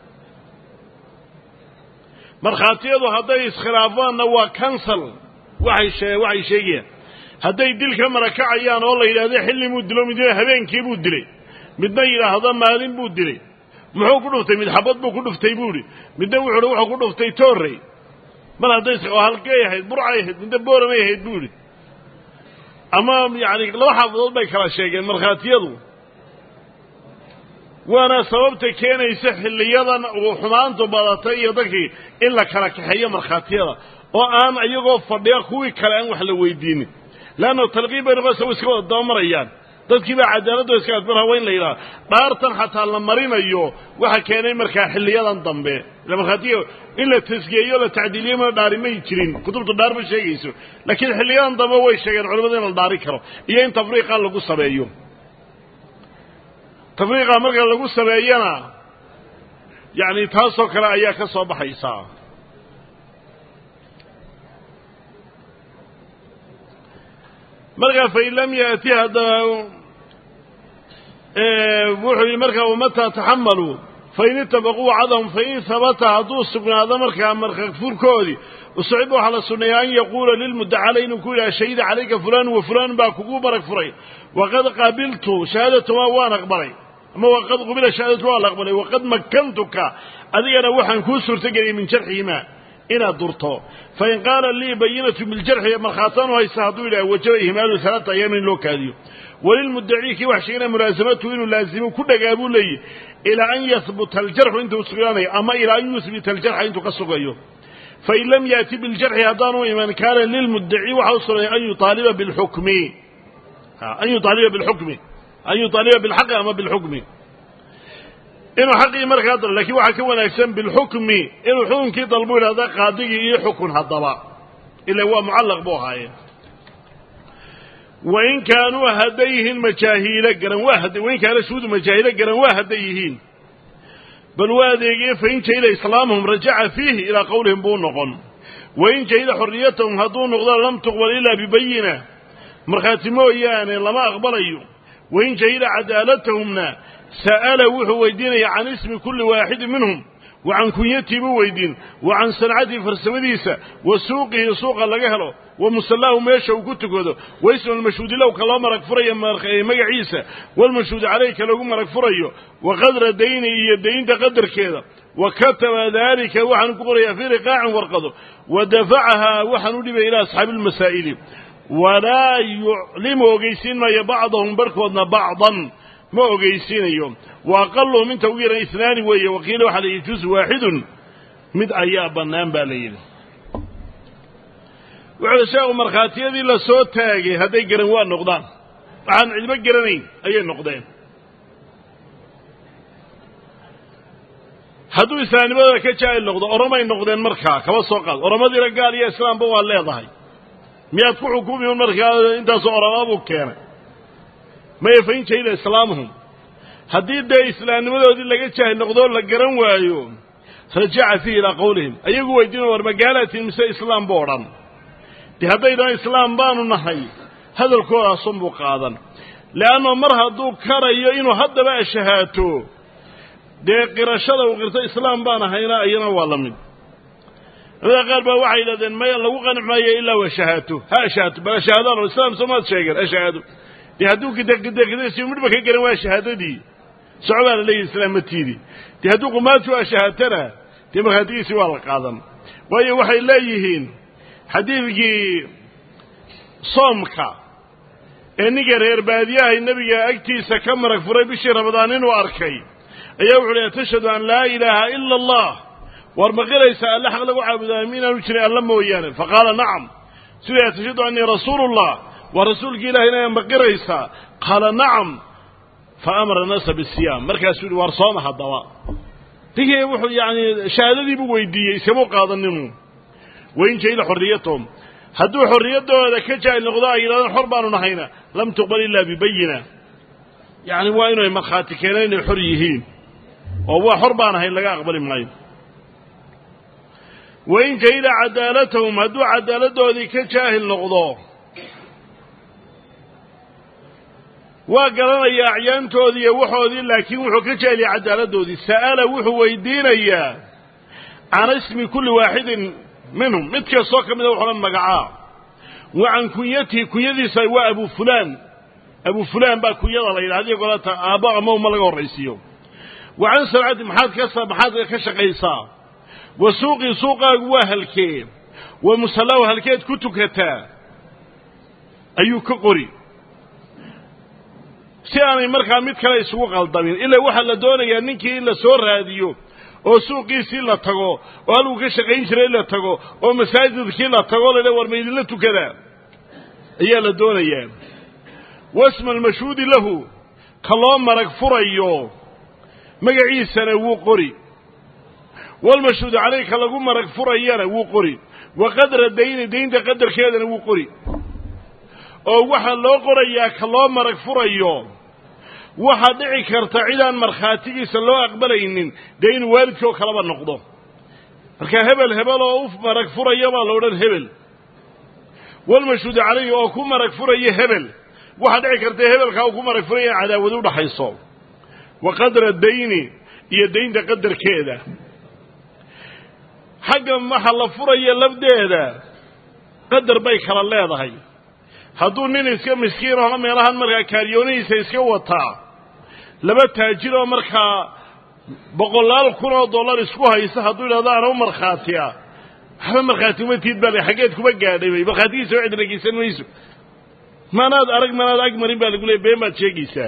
Speaker 1: markhaatiyadu hadday iskhilaafaanna waa cancel waxay shee waxay sheegayaan hadday dil ka marakacayaan oo la yidhahdo xilli buu dilo midna habeenkii buu dilay midna yidhaahdo maalin buu dilay muxuu ku dhuftay mid xabad buu ku dhuftay buu idhi midna wuxuu hi wuxuu ku dhuftay toorrey mar hadday halkay ahayd burcay ahayd midna booramay ahayd buu idhi ama yacni laba xaafadood bay kala sheegeen markhaatiyadu waana sababta keenaysa xilliyadan uu xumaantu badatay iyo dadkii in la kala kaxeeyo markhaatiyada oo aan iyagoo fadhiya kuwii kale aan wax la weydiinin leanna talqiib bay noqonaysa way iska wada dabamarayaan dadkii baa cadaaladoo iska adbar haweyn la yidhaha dhaartan xataa la marinayo waxa keenay markaa xilliyadan dambe ila markhaatiya in la tasgeeyo la tacdiiliyo ma dhaari may jirin kutubtu dhaar ma sheegayso laakiin xilliyadan dambe way sheegeen culimadu in la dhaari karo iyo in tafriiqa lagu sameeyo tafriiqa marka lagu sameeyana yacni taasoo kale ayaa ka soo baxaysaa markaa fain lam yaأti haddaba wuxuu yihi markaa wamataa taxamaluu fain itafaquu cadahum fain habata hadduu sugnaado markaa marka furkoodii usuciba waxaa la sunneeya an yaquula lilmuddaca caley inuu ku yidhaha shahida calayka fulan wa fulan baa kugu marag furay waqad qabiltu shahaadatumaa waan aqbalay ama waqad qubila shahaadatu waa la aqbalay waqad makantuka adigana waxaan kuu suurtageliyay min jarxihima inaad durto fain qaala lii bayinatu biljarxi markhaataanu haysta hadduu yidhaha wajaba ihmaalu halaata ayaam in loo kaadiyo walilmuddacii kii wax sheegana mulaasamatuhu inuu laazimo ku dhagaa buu leeyahy ilaa an yahbuta aljarxu intuu sugnaanayo ama ilaa an yuhbita aljarxa intuu ka sugayo fain lam yaأti biljarxi haddaanu iman kaana lilmuddaci waxa u sugnay an yuaaliba bilxukmi an yuaaliba bilxukmi an yuaaliba bilxaqi ama bilxukmi inuu xaqii markaa dalo lakin waxaa ka wanaagsan bilxukmi inuu xukunkii dalbu yidhahda qaadigii iyo xukun haddaba ila waa mucallaq buu ahaaye wain kaanuu hadday yihiin majaahiilo garan waa hadda wain kaana shuhuudu majaahiilo garan waa hadday yihiin bal waa adeegiyey fain jahila islaamahum rajaca fiihi ilaa qowlihim buu noqon wain jahila xorriyatahum hadduu noqdo lam tuqbal ilaa bibayina markhaati mooyaane lama aqbalayo wain jahila cadaalatahumna sa'ala wuxuu weydiinaya can ismi kulli waaxidin minhum وعن كنيته بويدين وعن صنعته فرسمديسة وسوقه سوق لغهله ومسلاه ميشه وكتكوده واسم المشهود له كلام مرق فريا مجا عيسى والمشهود عليك لو مرق فريا وقدر الدين الدين تقدر كذا وكتب ذلك وحن قرية في رقاع ورقده ودفعها وحن ودب إلى أصحاب المسائل ولا يعلم وقيسين ما بعضهم بركضنا بعضا ما وقيسين يوم وأقله من توقير إثنان وهي وقيل وحد يجوز واحد مد أياب النام بالليل وعلى شاء مرخاتي هذه لصوت تاجي هذي جرنوان نقدان عن عدم جرنين أي النقدين هذو إثنان بدأ كشاء النقدة أرمى النقدين مرخا كما سوقال أرمى ذي رجال يا إسلام بوا الله ضحي مئة حكومي من مرخا أنت صور أبوك كان ما يفين شيء لإسلامهم haddii dee islaamnimadoodii laga jahay noqdo la garan waayo rajaca fihi ila qawlihim ayagu weydiin war magaalaatiin mise islaam boodan de haddayna islaam baanu nahay hadalkooda sunbu qaadan laano mar hadduu karayo inuu haddaba ashahaato dee qirashada uu qirto islaam baan ahayna ayana waa la mid hada qaar baa waxay yidhahdeen maya lagu qancmaayo ilaa waa shahaato ha shahaato bal shahaadada islaam soomaad sheegan ashahaado de hadduu kidaqidaqidaysi midba ka garan waa shahaadadii سعبان عليه السلام متيدي تهدوك ما توا شهادتنا تمخاتيسي والقادم وهي وحي إليهين حديثك صومك إنك غير بادياه النبي أكتيس كمرك فري بشي رمضانين وأركي أيوه لا تشهد أن لا إله إلا الله وارمغير يسأل لحق لقوا عبد أمين ويشري ألمه ويانا فقال نعم سوريا تشهد أني رسول الله ورسولك إله هنا ينبغير يسأل قال نعم فأمر الناس بالصيام مركز سوري ورصامها الضواء تيجي وحو يعني شهادتي بويدية يسمو قاضنمو وإن جاي لحريتهم هدو حريته إذا كجاء النقضاء إلى الحربان ونحينا لم تقبل إلا ببينة يعني وإنه يمخاتي كينين الحريهين وهو حربان هين لقى أقبل ملايين وإن جاي لعدالتهم هدو عدالته إذا كجاء النقضاء وقالنا يا عيان تودي وحودي لكن وحو كجالي عدالة دودي سأل وحو ويدين إياه عن اسم كل واحد منهم متك صوك من وحنا مقعاه وعن كنيته كنيته سيواء أبو فلان أبو فلان با كنيته الله هذه قالت آباء مو ملقوا الرئيسيون وعن سرعة محاد كسر محاد كشق إيسا وسوقي سوق أقواه الكيب ومسلاوه الكيب كتكتا أيو كقري si aanay markaa mid kale isugu qaldamin ilaa waxa la doonayaa ninkii la soo raadiyo oo suuqiisii la tago oo haluu ka shaqayn jiray la tago oo masaajidkii la tago la war meydila tukada ayaa la doonayaa wasma al-mashhud lahu kaloo marag furayo magaciisana wuu qori wal mashhud alayka lagu marag furayana wuu qori wa qadra dayn daynta qadarkeedana wuu qori oo waxa loo qorayaa kaloo marag furayo waxa dhici karta cidaan marxaatigiisa loo aqbalaynin deyn waalidkoo kala noqdo marka hebel hebel oo uf marag furayo baa loo dhan hebel wal mashhud alayhi oo ku marag furayo hebel waxa dhici karta hebelka uu ku marag furayo cadaawad u dhaxayso wa qadra dayni iyo deynta qadarkeeda xagga waxa la furayo labdeeda qadar bay kala leedahay hadduu nin iska miskiin oo meelahan markaa kaariyoonihiisa iska wataa laba taajir oo markaa boqolaal kun oo dollar isku haysa hadduu yidhahdo ana u markhaatiya waxba markhaati uma tiid baa xaggeed kuma gaadhay bay markhaatigiisa oo cid dhegeysan mayso manaad arag manaad ag marin baa lagu leeyahay been baad sheegaysaa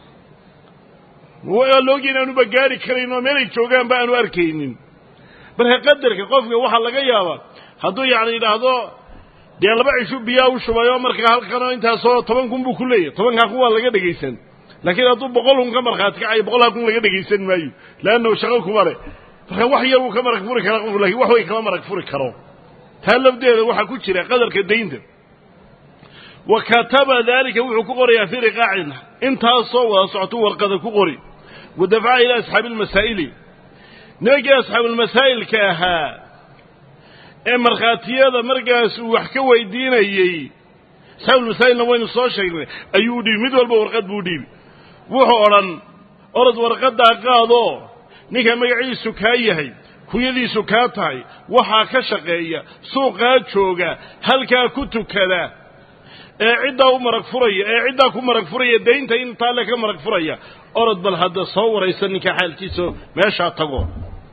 Speaker 1: waa loogiin aanu ba gaari karayn oo meelay joogaan ba aanu arkaynin marka qadarka qofka waxaa laga yaabaa hadduu yacni yidhaahdo dee laba cisho biyaa u shubayo markaa halkanoo intaasoo toban kun buu ku leeyahay tobankaa kun waa laga dhegaysan laakiin hadduu boqol kun ka markhaati kacayo boqolkaa kun laga dhegaysan maayo laanna shaqo kuma leh marka wax yar uu ka marag furi karaa qof laakiin wax way kama marag furi karo taa lafdeeda waxaa ku jira qadarka daynta wa kataba daalika wuxuu ku qorayaa fi riqaacin intaasoo wada socoto warqada ku qori ودفع إلى أصحاب المسائل نجي أصحاب المسائل كها مرخاتي هذا مرقاس وحكوا ويدينا يي أصحاب المسائل وين الصاشر أيودي مدول بورقد بودي وحورا أرد ورقد قاضو ninka magaciisu kaa yahay kuyadiisu kaa tahay waxaa ka shaqeeya suuqaa jooga halkaa ku tukada ee ciddaa u marag furaya ee ciddaa ku marag furaya daynta intaa le ka marag furaya orod bal hadda soo waraysa ninka xaalkiisa meeshaa tago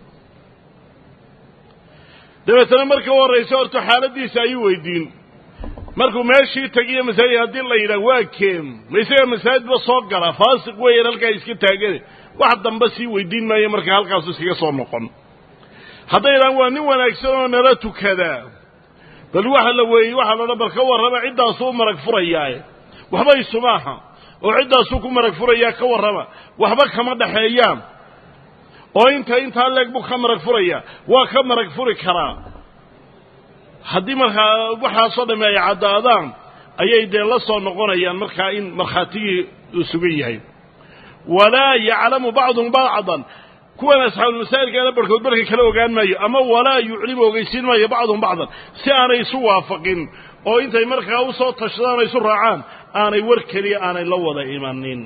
Speaker 1: dabeetana marka u horraysa horta xaaladiisa ayuu weydiin markuu meeshii tagiyo masaajid haddii la yidhaah waa keem ma isaga masaajidba soo gala faasiq weeyaan halkaa iska taagane wax dambe sii weydiin maayo marka halkaasu iskaga soo noqon hadday idhaan waa nin wanaagsan oo nala tukadaa bal waxa la weeyey waxaa loodha bal ka warrama ciddaasuu marag furayaaye waxba isumaaha oo ciddaasuu ku marag furayaa ka warrama waxba kama dhaxeeyaan oo inta intaa leeg buu ka marag furaya waa ka marag furi karaa haddii markaa waxaasoo dhamme ay caddaadaan ayay dee la soo noqonayaan markaa in markhaatigii uu sugan yahay walaa yaclamu bacduhum bacdan kuwan asxaabulmasaa'ilkaana barhkood barka kala ogaan maayo ama walaa yuclimu ogeysiin maayo bacduhum bacdan si aanay isu waafaqin oo intay markaa u soo tashadaan isu raacaan aanay war keliya aanay la wada imanin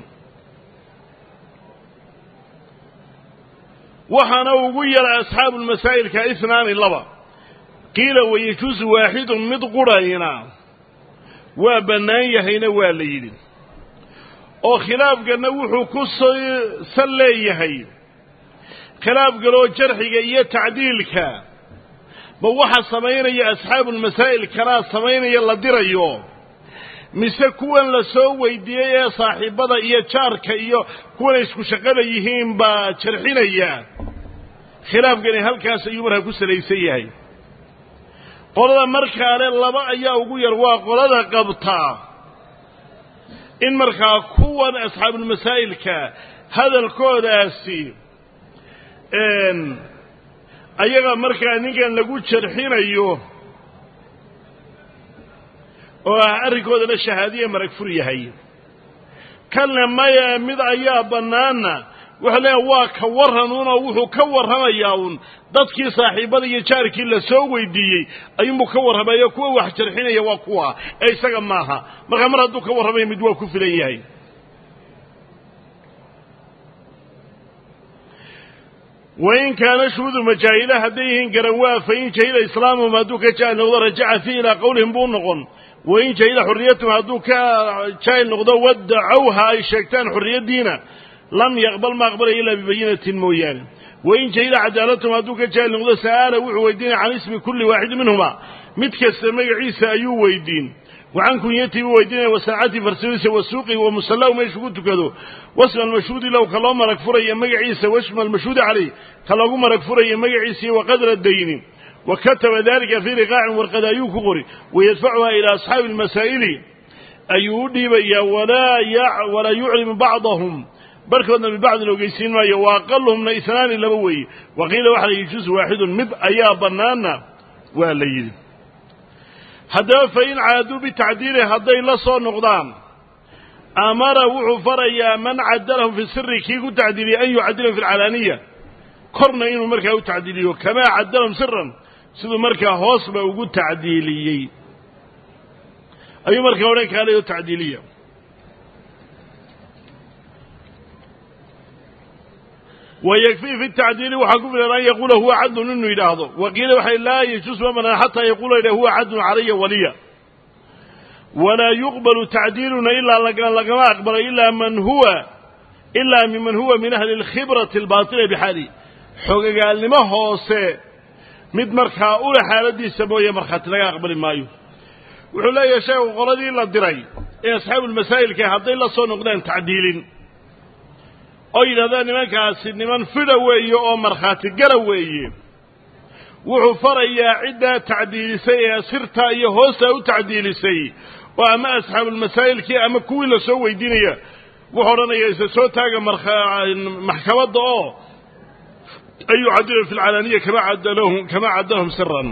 Speaker 1: waxaana ugu yara asxaabulmasaa'ilka isnaani laba qiila wayajuusu waaxidun mid qurayna waa bannaan yahayna waa la yidhi oo khilaafkanna wuxuu ku sal leeyahay khilaaf galoo jarxiga iyo tacdiilka ma waxa samaynaya asxaabulmasaa'il kalaa samaynaya la dirayo mise kuwan la soo weydiiyey ee saaxiibbada iyo jaarka iyo kuwana isku shaqada yihiin baa jarxinaya khilaafkani halkaas ayuu markaa ku salaysan yahay qolada markaale laba ayaa ugu yar waa qolada qabtaa in markaa kuwan asxaabulmasaa'ilka hadalkoodaasi ayaga markaa ninkan lagu jarxinayo oo ah arrinkoodana shahaadiya marag fur yahay kanna maya mid ayaa bannaana waxa leeyahay waa ka warranuunoo wuxuu ka warramayaa uun dadkii saaxiibbada iyo jaarkii la soo weydiiyey ayuunbuu ka warramayo kuwa wax jarxinaya waa kuwa ee isaga maaha markaa mar hadduu ka warramayo mid waa ku filan yahay wain kaana shuhuudu majaahila hadday yihiin garan waa fain jahila islaamuhum hadduu ka jaahil noqdo rajaca fiihi ilaa qowlihim buu noqon wain jahila xurriyatuhum hadduu ka jaahil noqdo waddacowha ay sheegtaan xurriyaddiina lam yaqbal ma aqbalaya ilaa bibayinatin mooyaane wain jahila cadaalatahum hadduu ka jaahil noqdo sa'aala wuxuu weydiinaya can ismi kulli waaxid minhuma mid kasta magaciisa ayuu weydiin wacan kunyatii buu weydiinaya wasaacati farsadiisa wasuuqi wa musallahu meeshu ku tukado wasma almashhuudi low ka loo marag furaya magaciisa wasma almashhuudi caleyh ka loogu marag furaya magaciisa iyo waqadra dayni wa kataba dalika fii riqaacin warqad ayuu ku qori wayadfacuhaa ilaa asxaabi almasaa'ili ayuu u dhiibayaa walaa yuclimu bacdahum barkoodna bibacdin ogeysiin maayo wa aqaluhumna isnaani laba weeye waqiila waxa la yajuusu waaxidun mid ayaa bannaana waa la yidhi haddaba fa in caaduu bitacdiili hadday la soo noqdaan amara wuxuu farayaa man cadalahum fi siri kii ku tacdiiliyey an yucadilahum fi alcalaaniya korna inuu markaa u tacdiiliyo kamaa cadalahum siran siduu markaa hoosba ugu tacdiiliyey ayuu markaa odhan kaale u tacdiiliya ويكفي في التعديل وحكم أن يقول هو عدل إنه يلاحظه وقيل وحي لا يجوز ممن حتى يقول هو عدل علي وليا ولا يقبل تعديلنا إلا لما أقبل إلا من هو إلا ممن هو من أهل الخبرة الباطلة بحالي حقق لما هو سي مد مرخا أولى حالدي سبوية مرخات لا أقبل مايو وحلا يشاء غردي إلا الدري إيه أصحاب المسائل كي حتى إلا صنع نقدان تعديل oo yidhahdaan nimankaasi niman fida weeye oo markhaati gala weeye wuxuu farayaa ciddaa tacdiilisay ee sirtaa iyo hoostaa u tacdiilisay oo ama asxaabulmasaa'ilkii ama kuwii la soo weydiinaya wuxuu odhanaya isa soo taaga maxkamadda oo an yucadilu fi alcalaaniya kama cadalahum kama cadalahum siran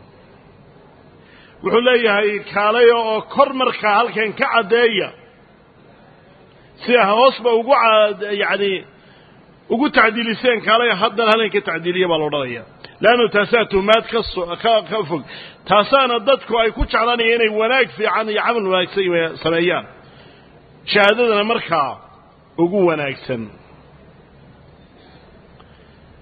Speaker 1: wuxuu leeyahay kaalaya oo kor markaa halkan ka caddeeya sida hoosba ugu yani ugu tacdiiliseen kaalay haddana halkan ka tacdiiliya baa loo dhalayaa laannu taasaa tuhmaad ka ka fog taasaana dadku ay ku jeclanayeen inay wanaag fiican iyo camal wanaagsan sameeyaan shahaadadana markaa ugu wanaagsan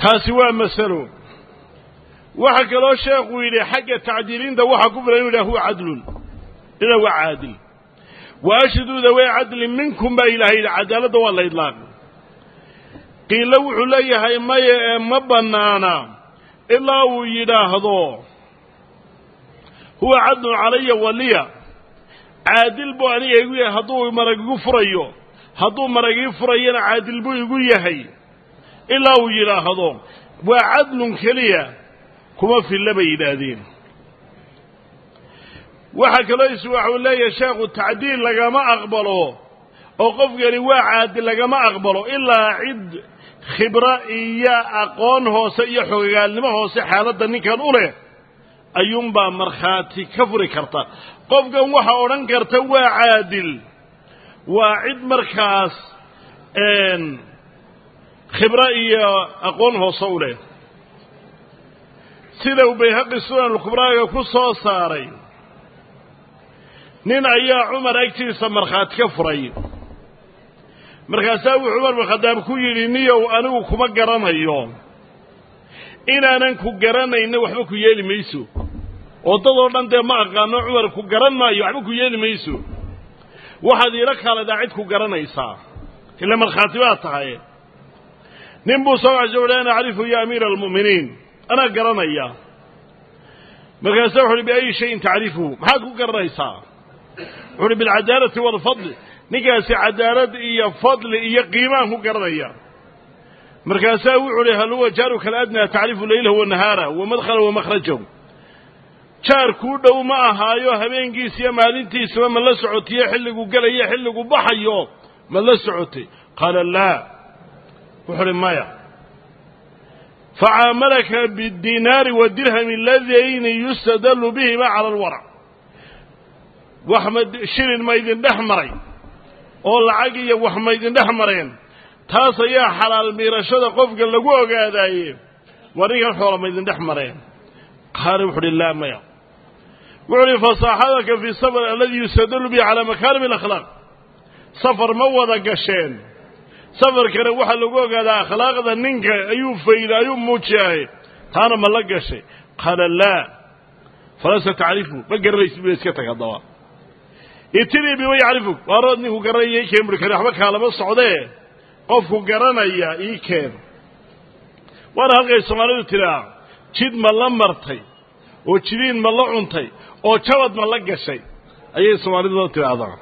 Speaker 1: taasi waa masalo waxa kaloo sheekhu yidhi xagga tacdiilinta waxa ku filan inuu huwa cadlun ila waa caadil waashhadu dawi cadl minkum ba ilaahay cadaalada waa la idlaaq qiila wuxuu leeyahay maye ma banaana ilaa uu yidhaahdo huwa cadlun calaya waliya caadil buu aniga igu yahay hadduu marag igu furayo hadduu marag ii furayana caadil buu igu yahay ilaa uu yidhaahdo waa cadlun keliya kuma filla bay yidhaahdeen waxa kaloo isu waxuu leeyahay sheekhu tacdiil lagama aqbalo oo qofkani waa caadil lagama aqbalo ilaa cid khibra iyo aqoon hoose iyo xogogaalnimo hoose xaaladda ninkan u leh ayuunbaa markhaati ka furi karta qofkan waxa odhan karta waa caadil waa cid markaas khibra iyo aqoon hoose u leh sida uu bayhaqi sunan al-kubraaga ku soo saaray nin ayaa cumar agtiisa markhaati ka furay markaasaa wuxuu cumar bin khadaab ku yidhi niyow anigu kuma garanayo inaanan ku garanayna waxba ku yeeli mayso oo dadoo dhan dee ma aqaano cumar ku garan maayo waxba ku yeeli mayso waxaad iila kaaladaa cid ku garanaysaa ila markhaati baad tahay nin buu soo casho wuxuu ana acrifu ya amiira almu'miniin anaa garanaya markaasaa wuxu uhi biayi shayin tacrifuhu maxaad ku garanaysaa wuxu uhi bilcadaalati waalfadli ninkaasi cadaalad iyo fadli iyo qiimaan ku garanaya markaasaa wuxuu uhi hal huwa jaaruka aladnaa tacrifu laylahu wa nahaarahu wa madkhalahu wa makhrajahu jaar kuu dhow ma ahaayo habeenkiisa iyo maalintiisaba ma la socotiyo xilligu gelayo xilligu baxayo ma la socotay qaala laa wuxu uhi maya فعاملك بالدينار والدرهم الذين يستدل بهما على الورع وحمد شرين ما يدين دحمرين oo lacag iyo wax ma idin dhaxmareen taas ayaa xalaal miirashada qofka lagu ogaadaayay wariga xoolo ma idin dhaxmareen qaar wuxuu la maya wuxuu fasaahadaka fi sabr alladhi yusadallu bi ala makarim al-akhlaq safar ma wada gasheen safar kale waxa lagu ogaadaa akhlaaqda ninka ayuu faydayo muujiyahay taana ma la gashay qala la falasa ta'rifu ma garaysi bi iska tagadawa itiri bi way yarifu waradni ku garayay keemir kale waxba kala ma socdee qofku garanaya ii keen wara halkay Soomaalidu tiraa jid ma la martay oo jidin ma la cuntay oo jawad ma la gashay ayay Soomaalidu tiraahdaa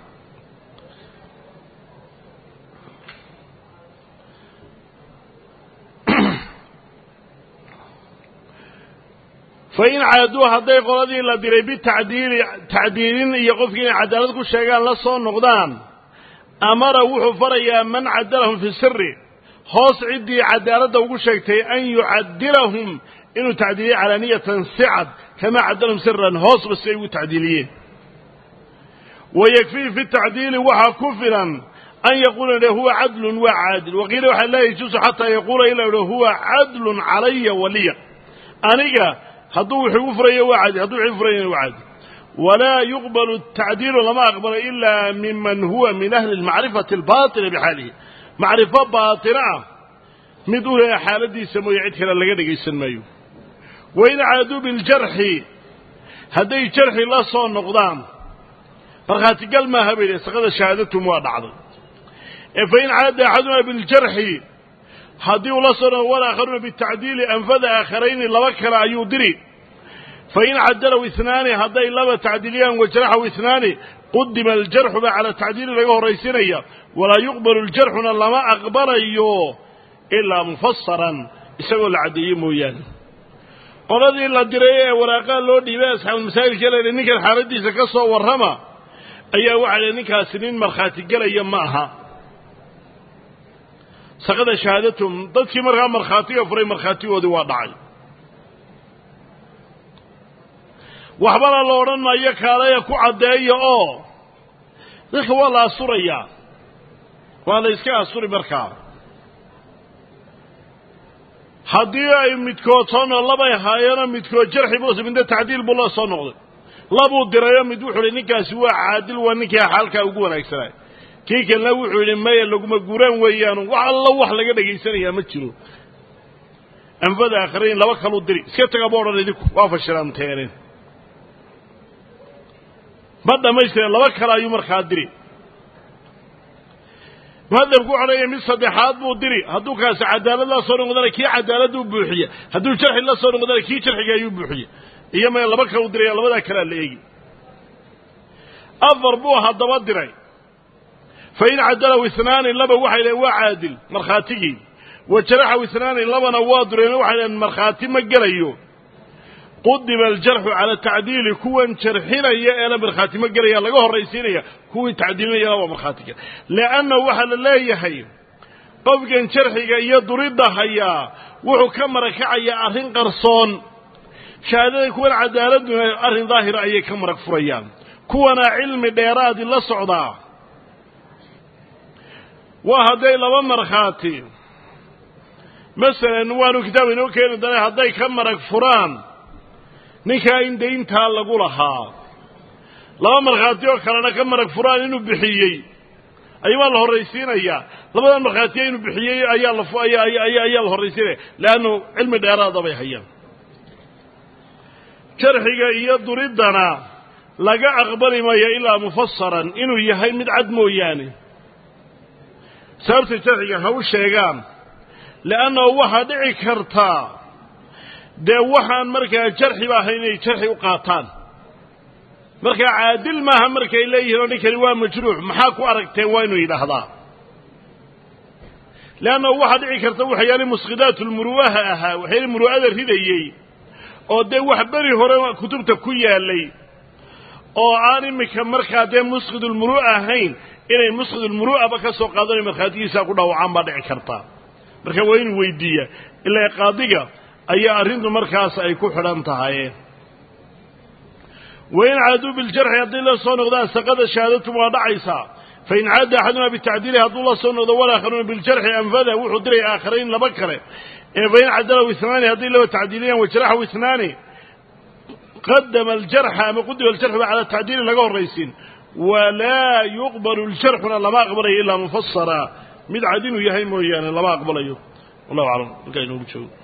Speaker 1: فإن عادوا هذي قرادي لا ديري بالتعديل تعديلين يقفين عدالة كل شيء لا صون نقدان أمر وحو فريا من عدلهم في السر خاص عدي عدالة وكل شيء أن يعدلهم إنه تعديلية علانية سعد كما عدلهم سرا خاص بالسيء تعديلية ويكفي في التعديل وحا كفرا أن يقول له هو عدل وعادل وغير وحا لا يجوز حتى يقول له هو عدل علي ولي أنيقا هدو حفرية وعد هدو حفرية وعد ولا يقبل التعديل لما أقبل إلا ممن هو من أهل المعرفة الباطنة بحاله معرفة باطنة مدولة حالة دي سمو يعيدك للغة يسميه وإن عادوا بالجرح هدي جرح لا صون نقدام فرغاتي قال ما هبيل يستقضى شهادتهم وضعض فإن عاد أحدنا بالجرح هدي ولا ولا آخرون بالتعديل أنفذ آخرين لوكل أيودري فإن عدلوا اثنان هدي لما تعديليا وجرحوا اثنان قدم الجرح على التعديل لقوه رئيسينيا ولا يقبل الجرح لما أقبل أيوه إلا مفسرا يسوي العديين ويان قرضي إلا الدرية ولا قال له ديباس حول المسائل كلا لأنك الحالة دي سكسوا والرمى أي واحد لأنك سنين مرخاتي قال يماها سقط شهادتهم ضدك مرغا مرخاتي وفري مرخاتي ودوا ضعي وحبل الله رنا يك على كو عدايه او ذلك والله سوريا والله اسكا سوري بركا hadii ay midkoodna laba hayana midkood jarxi boos minda taadiil buu la soo noqday laba dirayo mid wuxuu ninkaasi waa caadil waa ninka xalka ugu wanaagsanay kii kale wuxuu yiri may lagu ma guuraan weeyaan wax alla wax laga dhageysanaya ma jiro anfada aakhariin laba kalu diri iska taga boodhan idinku waa fashiranteen ma dhamaystireen laba kale ayuu markaa diri madhabku waxay mid saddexaad buu diri hadduu kaas cadaalad la soo noqdana kii cadaalad uu buuxiye hadduu jarxi la soo noqdana kii jarxiga ayuu buuxiye iyo ma laba kalu diray labada kale la eegi afar buu hadaba diray fa in cadala wisnaan laba waxay leeyahay waa caadil markhaatigi وجرح واثنان لبنا وادرين وحنا مرخاتي ما جريو قدم الجرح على التعديل كون شرحنا يا انا مرخاتي ما جريا لغه هريسينيا كون تعديلنا يا مرخاتي لانه وحل لا يحي قفكن شرحيga iyo durida haya wuxuu ka marakacaya arin qarsoon shaadada kuwan cadaaladu arin daahir ay ka marag furayaan kuwana cilmi dheeraad la socda waa haday laba markhaati مثلا وانو كتاب انو كينو دانا هداي كمرك فران نكا ان دينتا لغو لها لما مرخاتيو كلنا كمرك فران انو بخيي ايوا الله الرئيسين ايا لما مرخاتيو انو بخيي ايا الله ايا ايا ايا ايا الله الرئيسين لانه علم ديراد باي هيان شرحيغا iyo duridana laga aqbali ma ila mufassaran inuu yahay mid cad mooyaane sababta sharciga ha u sheegaan لأنه واحد عكرتا ده واحد مركا جرحي باهيني جرحي وقاطان مركا عادل ما هم مركا إليه رونيك الوان مجروح محاكو أركتين وينو يلهضا لأنه واحد عكرتا وحيالي مسخدات المروءة أها وحيالي المروءة الهديي أو ده واحد بري هورا كتبتا كويا لي أو عاني مكا مركا ده مسخد المروءة هين إلي مسخد المروءة بكا سوقادوني مرخاتي ساقودا وعام بعد عكرتا marka waa in weydiiya ilaa qaadiga ayaa arintu markaas ay ku xiran tahay وين عادوا بالجرح يدل الله صون غدا سقط شهادته ما دعيسا فإن عاد أحدنا بالتعديل هدول الله صون غدا ولا آخرون بالجرح أنفذه وحضري آخرين لبكره فإن عدلوا اثنان هدول له تعديليا وجرحوا اثنان قدم الجرح ما قدم الجرح على التعديل لقوا الرئيسين ولا يقبل الجرح لما أقبله إلا مفسرا مد عدين يهيم ويانا لما أقبله والله أعلم.